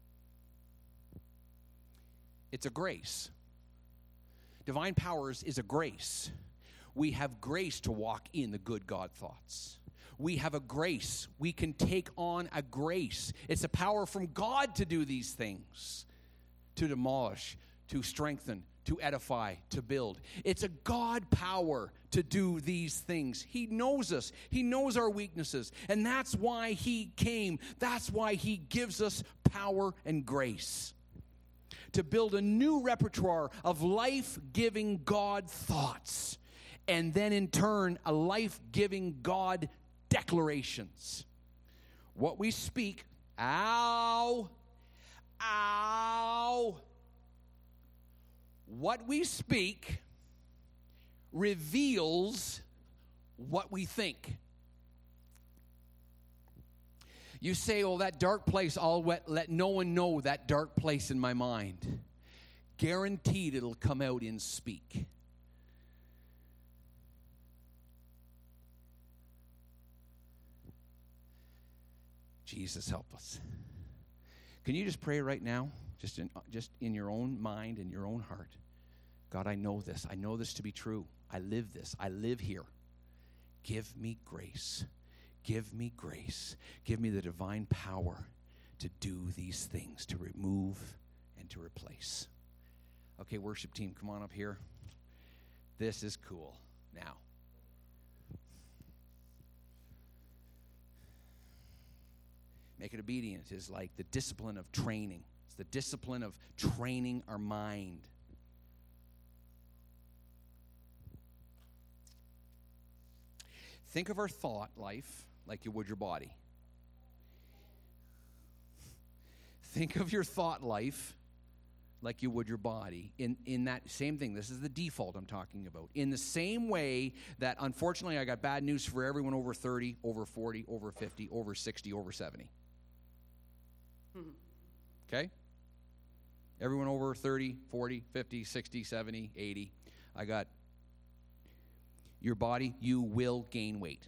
It's a grace. Divine powers is a grace. We have grace to walk in the good God thoughts. We have a grace. We can take on a grace. It's a power from God to do these things, to demolish, to strengthen, to edify, to build. It's a God power to do these things. He knows us. He knows our weaknesses. And that's why he came. That's why he gives us power and grace to build a new repertoire of life-giving God thoughts, and then in turn, a life-giving God declarations. What we speak, ow, ow, what we speak reveals what we think. You say, oh, that dark place, I'll let no one know that dark place in my mind. Guaranteed it'll come out in speak. Jesus, help us. Can you just pray right now? Just in, just in your own mind and your own heart. God, I know this. I know this to be true. I live this. I live here. Give me grace. Give me grace. Give me the divine power to do these things, to remove and to replace. Okay, worship team, come on up here. This is cool. Now, make it obedient is like the discipline of training. It's the discipline of training our mind. Think of our thought life like you would your body. Think of your thought life like you would your body. In in that same thing, this is the default I'm talking about. In the same way that, unfortunately, I got bad news for everyone over thirty, over forty, over fifty, over sixty, over seventy. Okay? Everyone over thirty, forty, fifty, sixty, seventy, eighty. I got your body, you will gain weight.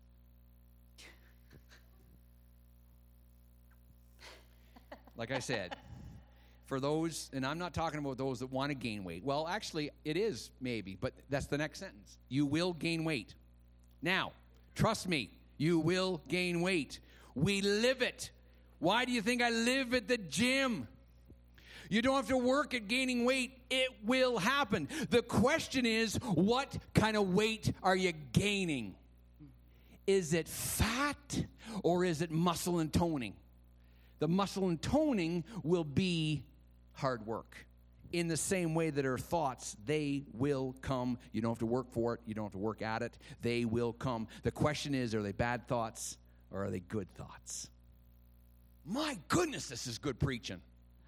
Like I said, for those, and I'm not talking about those that want to gain weight. Well, actually, it is maybe, but that's the next sentence. You will gain weight. Now, trust me, you will gain weight. We live it. Why do you think I live at the gym? You don't have to work at gaining weight. It will happen. The question is, what kind of weight are you gaining? Is it fat or is it muscle and toning? The muscle and toning will be hard work. In the same way that our thoughts, they will come. You don't have to work for it. You don't have to work at it. They will come. The question is, are they bad thoughts or are they good thoughts? My goodness, this is good preaching.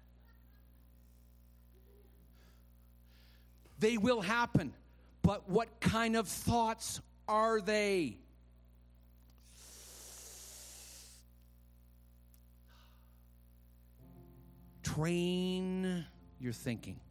They will happen. But what kind of thoughts are they? Train your thinking.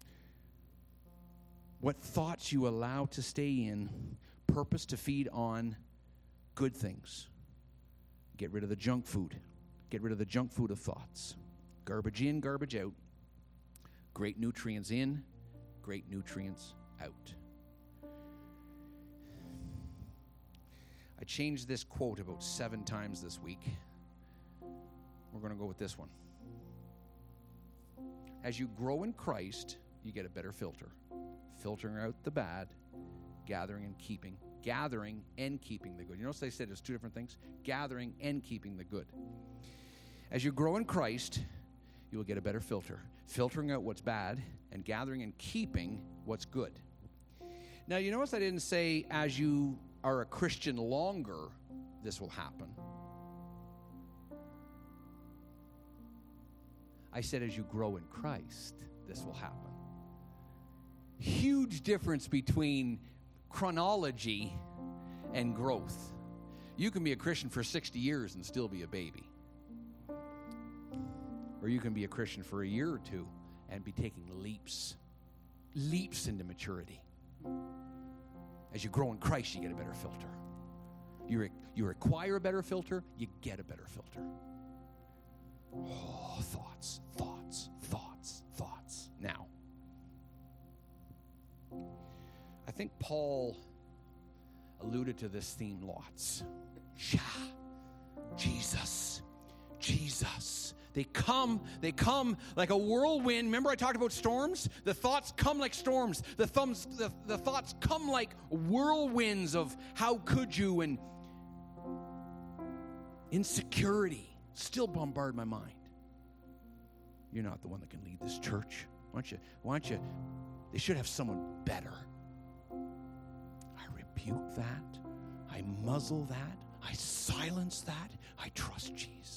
What thoughts you allow to stay in, purpose to feed on good things. Get rid of the junk food. Get rid of the junk food of thoughts. Garbage in, garbage out. Great nutrients in, great nutrients out. I changed this quote about seven times this week. We're going to go with this one. As you grow in Christ, you get a better filter. Filtering out the bad, gathering and keeping. Gathering and keeping the good. You notice they said it's two different things? Gathering and keeping the good. As you grow in Christ, you will get a better filter. Filtering out what's bad and gathering and keeping what's good. Now, you notice I didn't say as you are a Christian longer, this will happen. I said as you grow in Christ, this will happen. Huge difference between chronology and growth. You can be a Christian for sixty years and still be a baby. Or you can be a Christian for a year or two and be taking leaps, leaps into maturity. As you grow in Christ, you get a better filter. You, you acquire a better filter, you get a better filter. Oh, thoughts, thoughts, thoughts, thoughts. Now, I think Paul alluded to this theme lots. Jesus, Jesus, They come, they come like a whirlwind. Remember I talked about storms? The thoughts come like storms. The thumbs, the, the thoughts come like whirlwinds of how could you, and insecurity still bombard my mind. You're not the one that can lead this church. Why don't you, why don't you, they should have someone better. I rebuke that. I muzzle that. I silence that. I trust Jesus.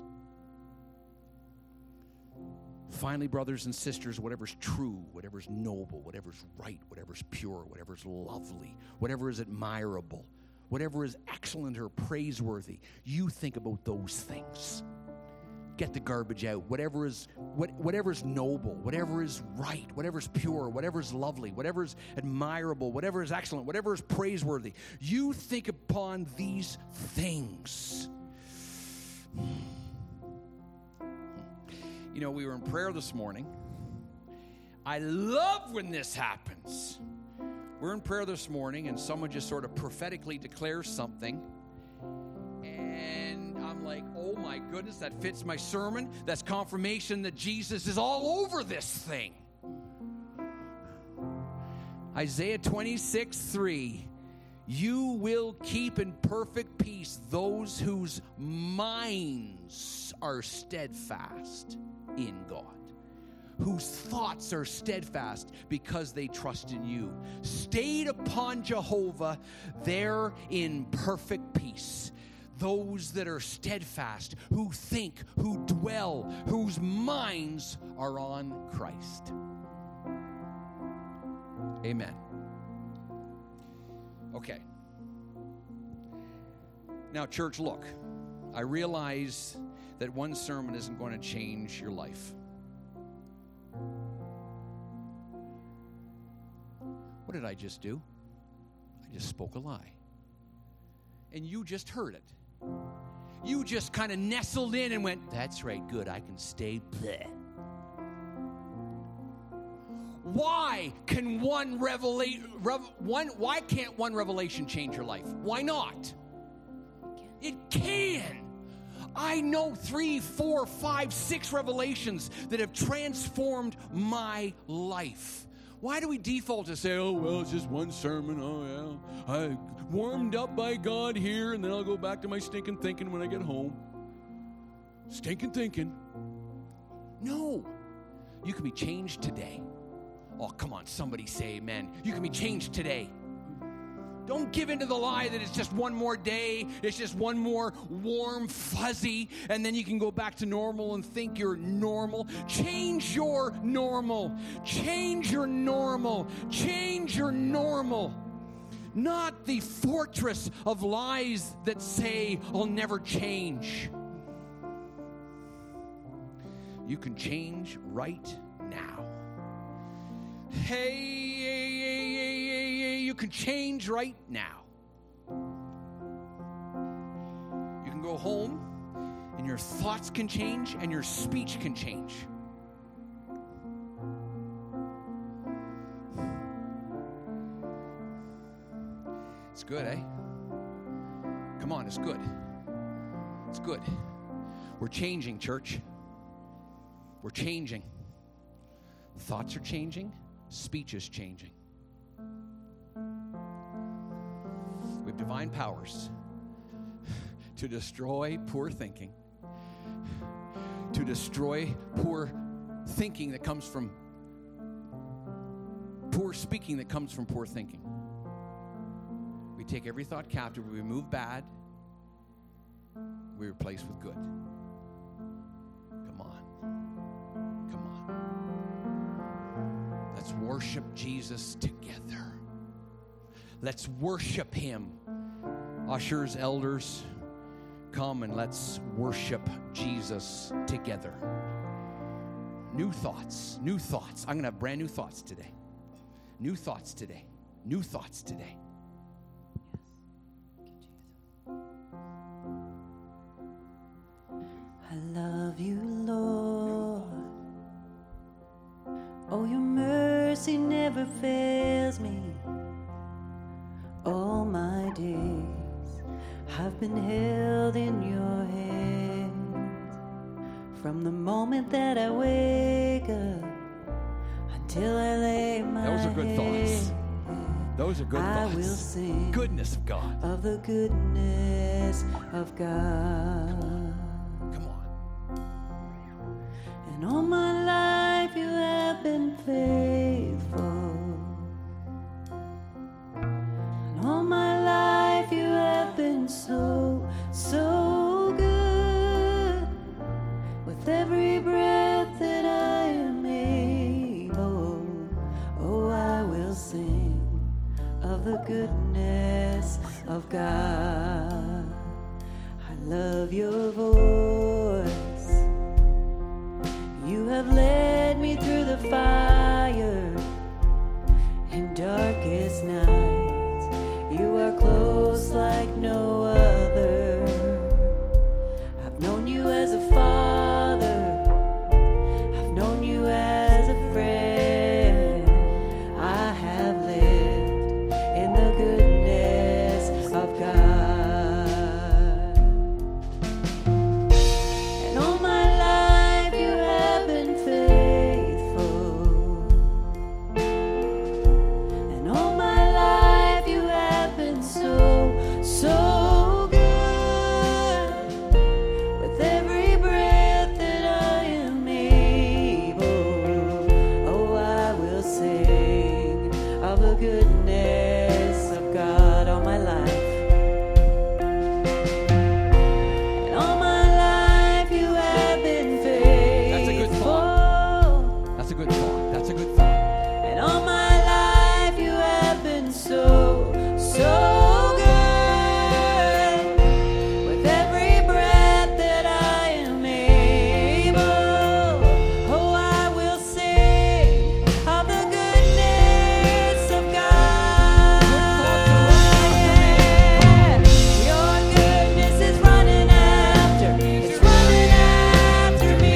Finally, brothers and sisters, whatever's true, whatever's noble, whatever's right, whatever's pure, whatever's lovely, whatever is admirable, whatever is excellent or praiseworthy, you think about those things. Get the garbage out. Whatever is what, whatever is noble, whatever is right, whatever is pure, whatever is lovely, whatever is admirable, whatever is excellent, whatever is praiseworthy, you think upon these things. You know, we were in prayer this morning. I love when this happens. We're in prayer this morning, and someone just sort of prophetically declares something. And I'm like, oh my goodness, that fits my sermon. That's confirmation that Jesus is all over this thing. Isaiah twenty-six three. You will keep in perfect peace those whose minds are steadfast in God, whose thoughts are steadfast because they trust in you. Stayed upon Jehovah, they're in perfect peace. Those that are steadfast, who think, who dwell, whose minds are on Christ. Amen. Okay. Now, church, look. I realize that one sermon isn't going to change your life. What did I just do? I just spoke a lie. And you just heard it. You just kind of nestled in and went, that's right, good, I can stay. Bleh. Why can one revelation, rev, one, why can't one revelation change your life? Why not? It can. I know three, four, five, six revelations that have transformed my life. Why do we default to say, oh, well, it's just one sermon. Oh, yeah. I warmed up by God here, and then I'll go back to my stinking thinking when I get home. Stinking thinking. No. You can be changed today. Oh, come on, somebody say amen. You can be changed today. Don't give in to the lie that it's just one more day, it's just one more warm fuzzy, and then you can go back to normal and think you're normal. Change your normal. Change your normal. Change your normal. Not the fortress of lies that say, I'll never change. You can change right now. Hey, hey, hey, hey, hey, hey, you can change right now. You can go home and your thoughts can change and your speech can change. It's good, eh? Come on, it's good. It's good. We're changing, church. We're changing. Thoughts are changing. Speech is changing. We have divine powers to destroy poor thinking, to destroy poor thinking that comes from poor speaking that comes from poor thinking. We take every thought captive, we remove bad, we replace with good. Come on. Come on. Let's worship Jesus together. Let's worship him. Ushers, elders, come and let's worship Jesus together. New thoughts, new thoughts. I'm going to have brand new thoughts today. New thoughts today. New thoughts today. I love you, Lord. Oh, your mercy never fails me. All my days I've been held in your hands. From the moment that I wake up until I lay my Those are good thoughts. head, Those are good I thoughts. will sing Goodness of God. of the goodness of God. Come on. And all my life you have been faithful. And all my life you have been so, so good. With every breath that I am able, oh, I will sing of the goodness of God. I love your voice. You have led me through the fire in darkest nights. You are close like no other. I've known you as a father. I've known you as a friend. I have lived in the goodness of God. And all my life you have been faithful. And all my life you have been so, so good. With every breath that I am able, oh, I will sing of the goodness of God all my life. And all my life you have been That's a good faithful. That's a good thought. That's a good thought. And all my life you have been so, so good. With every breath that I am able, oh, I will sing of the goodness of God. Your goodness is running after, it's running after me.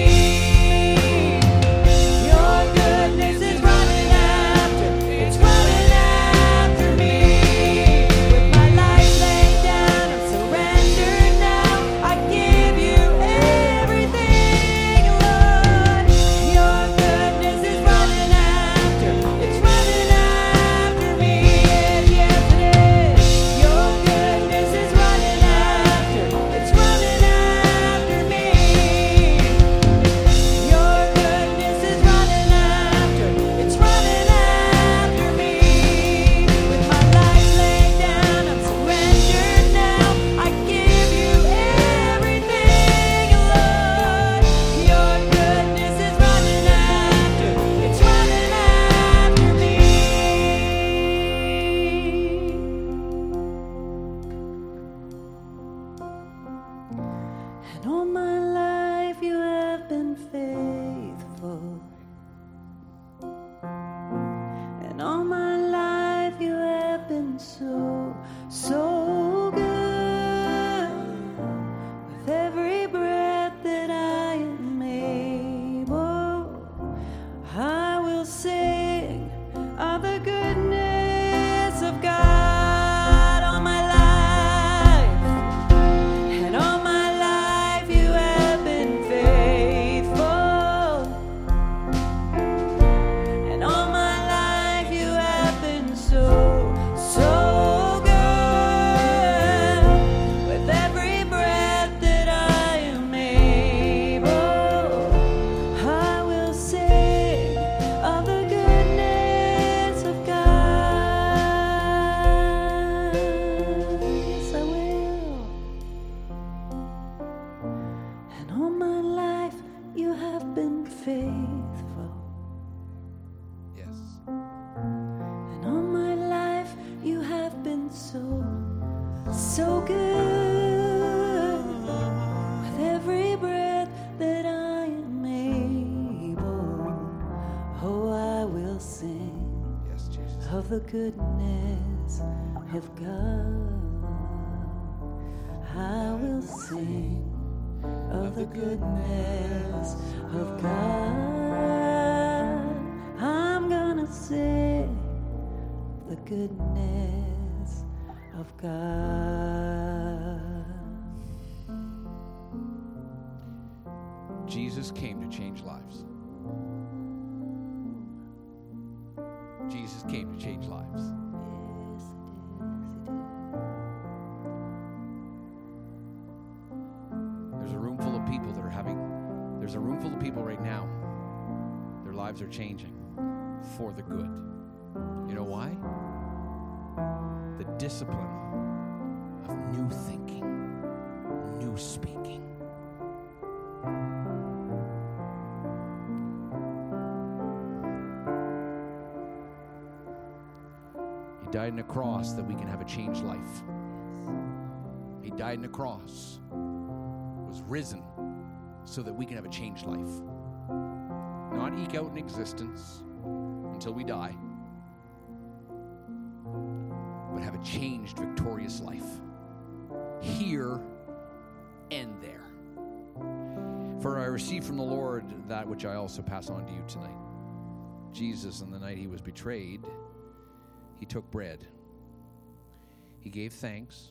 Your goodness is running after, it's running after me. With my life laid down, I'm surrendered now. I give you everything, Lord. Your goodness is running after, it's running after me. Yes, it is. Your goodness is running after, it's running after me. Your goodness is running after, it's running after me. With my life laid down, I'm surrendered now. I give you everything, Lord. Your goodness is running after, it's running after me. And all my life you have been faithful. And all my life you have been so, so good. With every breath that I am able, I will sing of the goodness of God all my life. And all my life you have been faithful. And all my life you have been so, so good. With every breath that I am able, I will sing of the goodness of God. Yes, I will. And all my life you have been faithful. Yes. And all my life you have been so, so good. With every breath that I am able, oh, I will sing Yes, Jesus. of the goodness of God. I will sing of the goodness of God. I'm gonna sing the goodness of God. Jesus Jesus came to change lives. Jesus came to change lives. There's a room full of people that are having, there's a room full of people right now, their lives are changing for the good. You know why? The discipline of new thinking, new speaking. He died on a cross that we can have a changed life. He died on a cross, was risen so that we can have a changed life. Not eke out an existence until we die, but have a changed, victorious life here and there. For I received from the Lord that which I also pass on to you tonight. Jesus, on the night he was betrayed, he took bread. He gave thanks.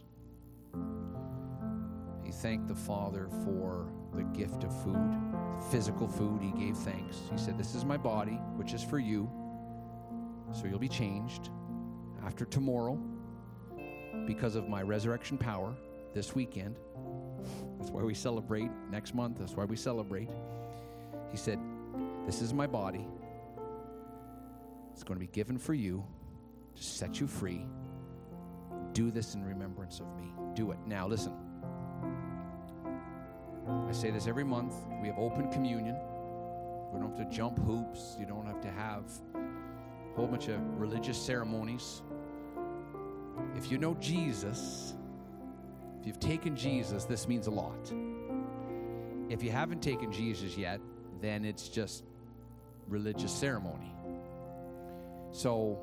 He thanked the Father for the gift of food, physical food. He gave thanks. He said, "This is my body, which is for you. So you'll be changed after tomorrow because of my resurrection power this weekend." That's why we celebrate next month. That's why we celebrate. He said, "This is my body. It's going to be given for you to set you free. Do this in remembrance of me." Do it. Now, listen. I say this every month. We have open communion. We don't have to jump hoops. You don't have to have a whole bunch of religious ceremonies. If you know Jesus, if you've taken Jesus, this means a lot. If you haven't taken Jesus yet, then it's just religious ceremony. So,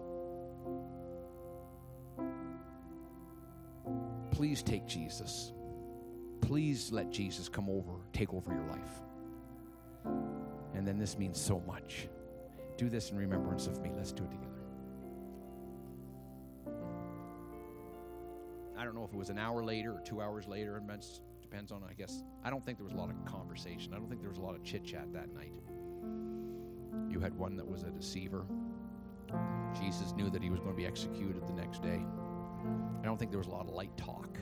please take Jesus. Please let Jesus come over, take over your life. And then this means so much. Do this in remembrance of me. Let's do it together. I don't know if it was an hour later or two hours later. It depends on, I guess. I don't think there was a lot of conversation. I don't think there was a lot of chit-chat that night. You had one that was a deceiver. Jesus knew that he was going to be executed the next day. I don't think there was a lot of light talk.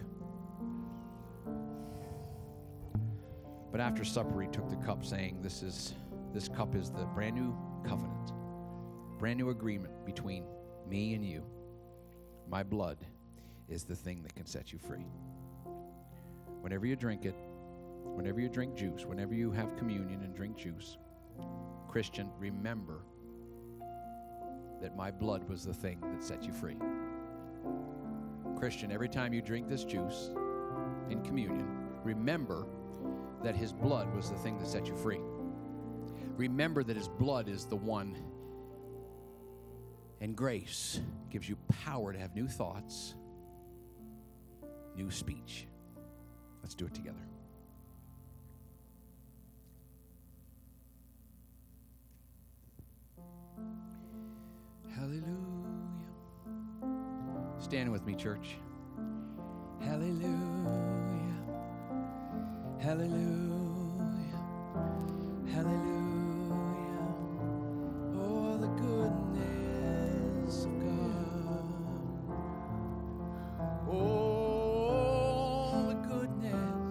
But after supper, he took the cup, saying, This is this cup is the brand new covenant, brand new agreement between me and you. My blood is the thing that can set you free. Whenever you drink it, whenever you drink juice, whenever you have communion and drink juice, Christian, remember that my blood was the thing that set you free. Christian, every time you drink this juice in communion, remember that his blood was the thing that set you free. Remember that his blood is the one, and grace gives you power to have new thoughts, new speech. Let's do it together. Hallelujah. Stand with me, church. Hallelujah. Hallelujah. Hallelujah. Oh, the goodness of God. Oh, the goodness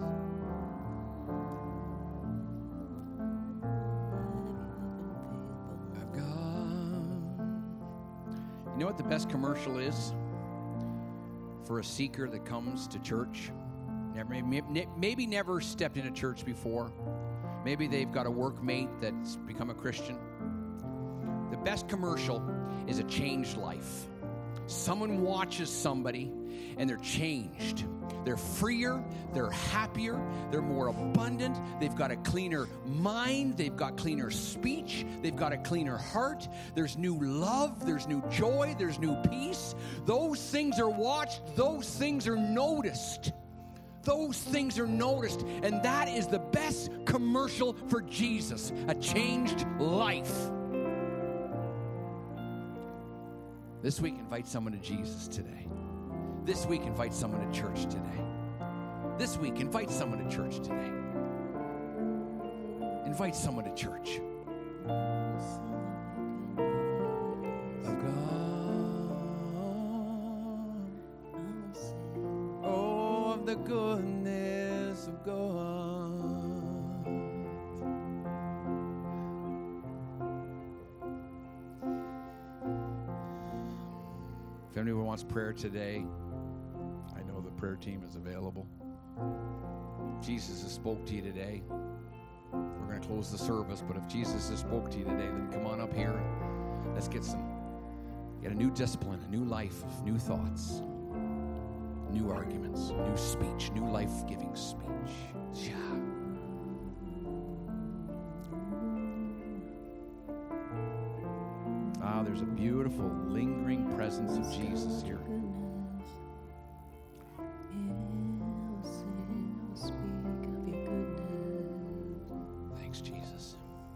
of God. You know what the best commercial is for a seeker that comes to church? Never, maybe never stepped into church before. Maybe they've got a workmate that's become a Christian. The best commercial is a changed life. Someone watches somebody and they're changed. They're freer, they're happier, they're more abundant, they've got a cleaner mind, they've got cleaner speech, they've got a cleaner heart, there's new love, there's new joy, there's new peace. Those things are watched, those things are noticed. Those things are noticed, and that is the best commercial for Jesus, a changed life. This week, invite someone to Jesus today. This week, invite someone to church today. This week, invite someone to church today. Invite someone to church. Of God. Oh, of the goodness of God. If anyone wants prayer today, I know the prayer team is available. If Jesus has spoke to you today, we're going to close the service, but if Jesus has spoke to you today, then come on up here. Let's get some, get a new discipline, a new life, new thoughts, new arguments, new speech, new life-giving speech. Yeah. Ah, there's a beautiful, lingering presence of Jesus here. Thanks, Jesus.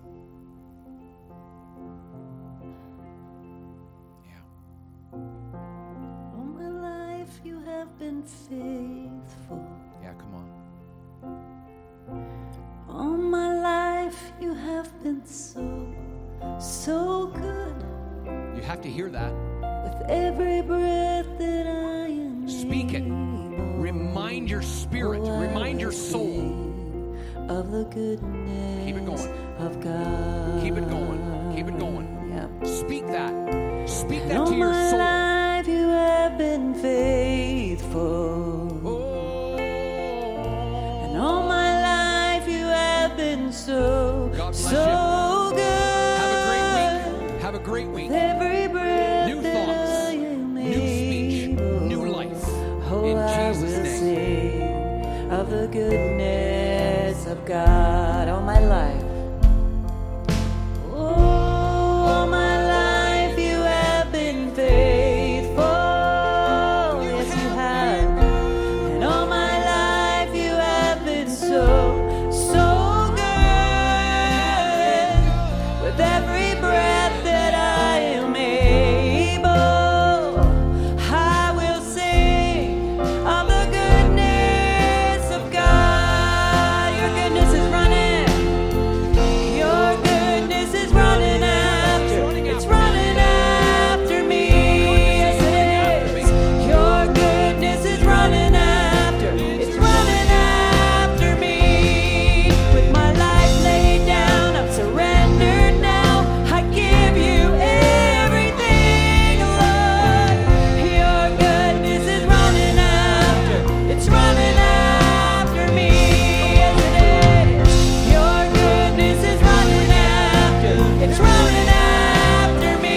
Yeah. All my life you have been faithful. Yeah, come on. All my life you have been so, so good. You have to hear that. With every breath that I am Speak it. able, Remind your spirit. oh, I Remind your will soul. sing of the goodness Keep it going. of God. Keep it going. Keep it going. Yep. Speak that. Speak And that all to your my soul. life you have been faithful. Oh. And all my life you have been so, God bless so good. Have a great week. Have a great week. With every breath New that thoughts, I am new speech, able, new life. oh, In I Jesus' will name. sing of the goodness of God all my life. Oh, all my life you have been faithful. Yes, you have. And all my life you have been so, so good. With every breath that I am able, I will sing of the goodness of God. Your goodness is running. Your goodness is running after. It's running after me. Yes, it is. Your goodness is running after. It's running after me. With my life laid down, I'm surrendered now. I give you everything, Lord. Your goodness is running after. It's running after me. Yes, it is. Your goodness is running after. It's running after me.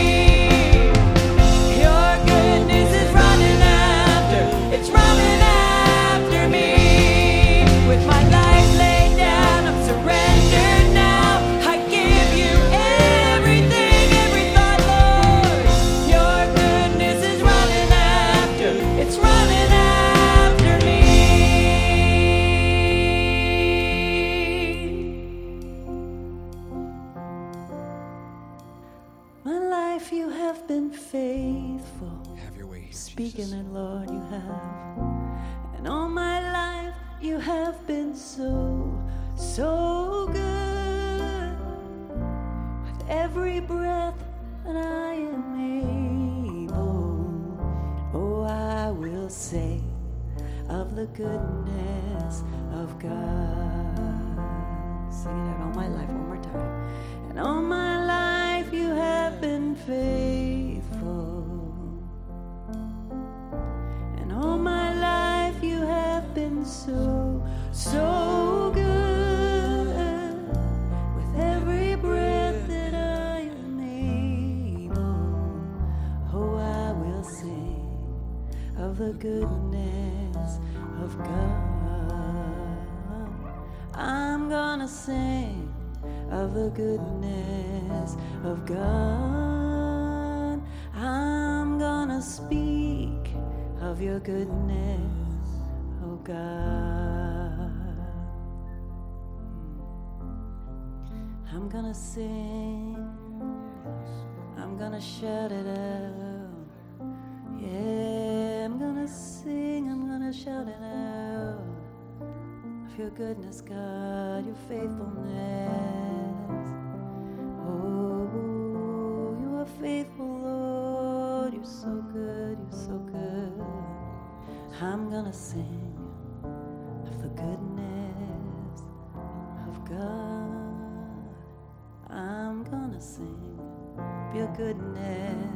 Your goodness is running after. It's running after me. With my life laid down, I'm surrendered now. I give you everything, every thought, Lord. Your goodness is running after. It's running after me. My life you have been faithful. Have your way here, Speaking Jesus. it, Lord, you have. And all my life you have been so, so good. With every breath that I am able, oh, I will say of the goodness of God. Sing it out all my life one more time. And all my life you have been faithful. And all my life you have been so, so good. With every breath that I am able, oh, I will sing of the goodness of God. I'm gonna sing of the goodness of God. I'm gonna speak of your goodness, oh God. I'm gonna sing, I'm gonna shout it out. Yeah, I'm gonna sing, I'm gonna shout it out. Of your goodness, God, your faithfulness. Oh, you are faithful, Lord. You're so good, you're so good. I'm gonna sing of the goodness of God. I'm gonna sing of your goodness,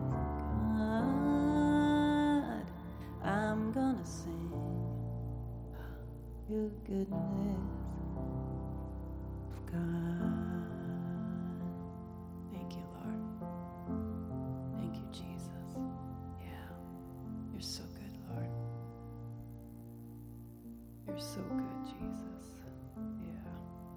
God. I'm gonna sing of your goodness of God. Thank you, Lord. Thank you, Jesus. Yeah, you're so good, Lord. You're so good, Jesus. Yeah.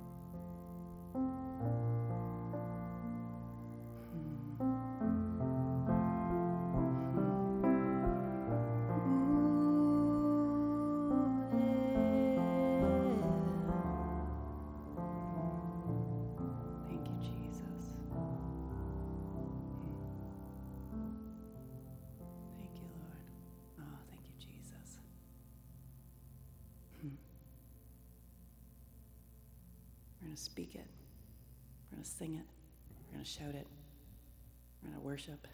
Thank you, Jesus. Thank you, Lord. Oh, thank you, Jesus. We're going to speak it. We're going to sing it. We're going to shout it. We're going to worship.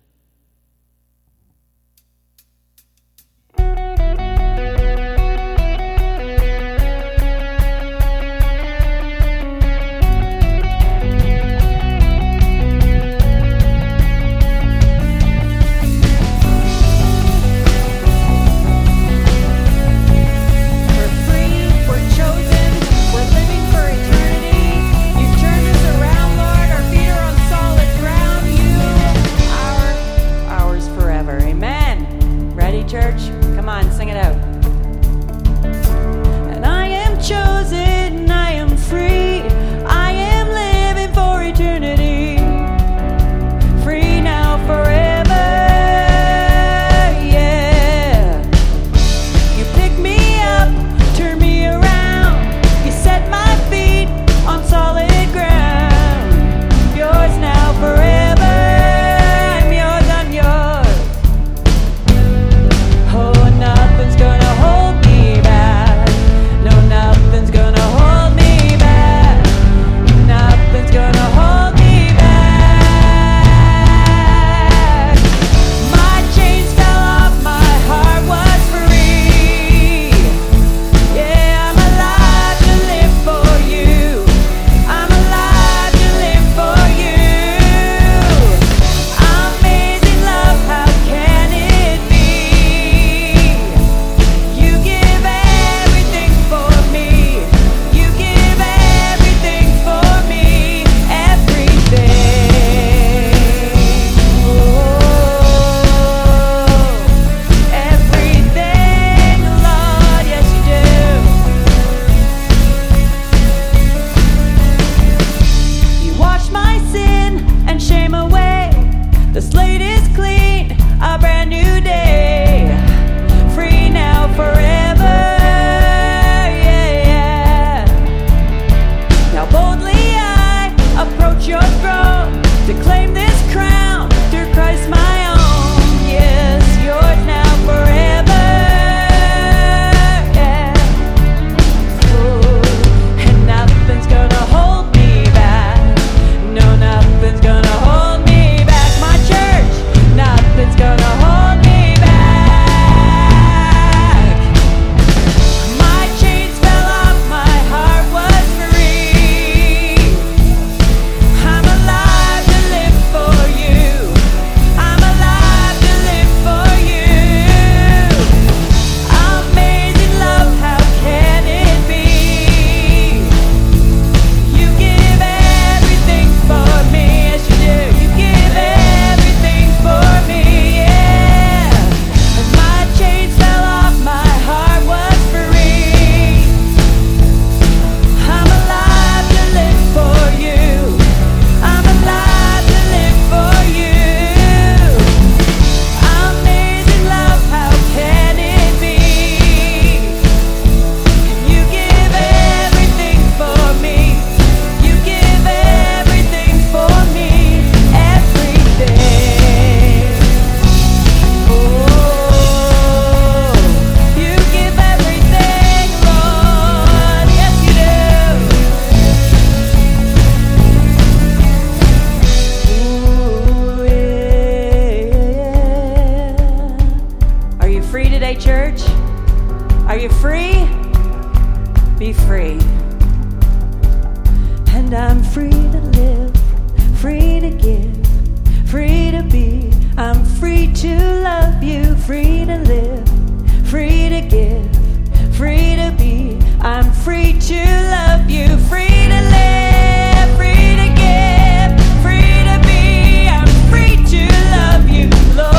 We're free, we're chosen, we're living for eternity. You've turned us around, Lord. Our feet are on solid ground. You are ours forever. Amen. Ready, church? Come on, sing it out. And I am chosen, I am free, I am living for eternity. Free now, forever. Yeah. You pick me up, turn me around. You set my feet on solid ground. Yours now, forever. I'm yours, I'm yours. Oh, nothing's gonna hold me back. No, nothing's gonna hold me back. Nothing's gonna hold me back. My chains fell off, my heart was free. Yeah, I'm alive to live for you. I'm alive to live for you. Amazing love, how can it be? You give everything for me. You give everything for me. Everything. Oh, everything, Lord, yes you do. You wash my sin and shame away. The slate is clean, a brand new day. Free now, forever. Yeah, yeah. Now boldly I approach your throne to claim this crown through Christ my own. Yes, yours now, forever. Yeah. Oh, and nothing's gonna hold me back. No, nothing's gonna hold me back. My church, nothing's gonna hold me back. My chains fell off, my heart was free. I'm alive to live for free to love you, free to live, free to give, free to be. I'm free to love you, free to live, free to give, free to be. I'm free to love you, Lord.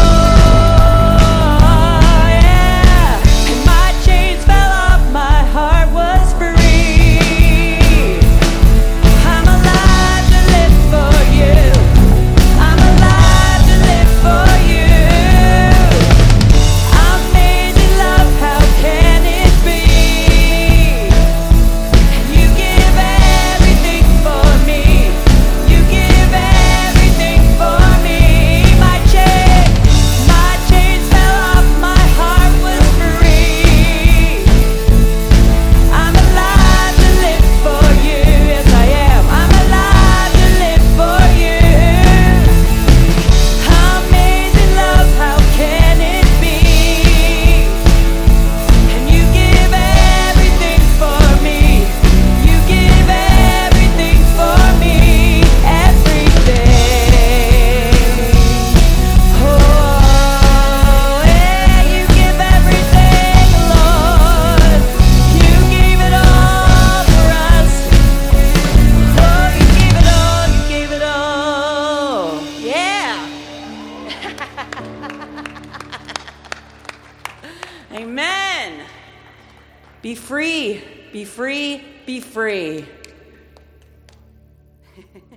Yeah. And my chains fell off, my heart was free. I'm alive to live for you. I'm alive to live for you. Amazing love, how can it be? You give everything for me. You give everything for me. My chain, my chains fell off, my heart was free. I'm alive to live for you. Yes, I am. I'm alive to live for you. Amazing love, how can it be? And you give everything for me. You give everything for me every day. Oh, yeah, you give everything, Lord. You gave it all for us. Oh, you gave it all, you gave it all. Yeah. Amen. Be free, be free, be free.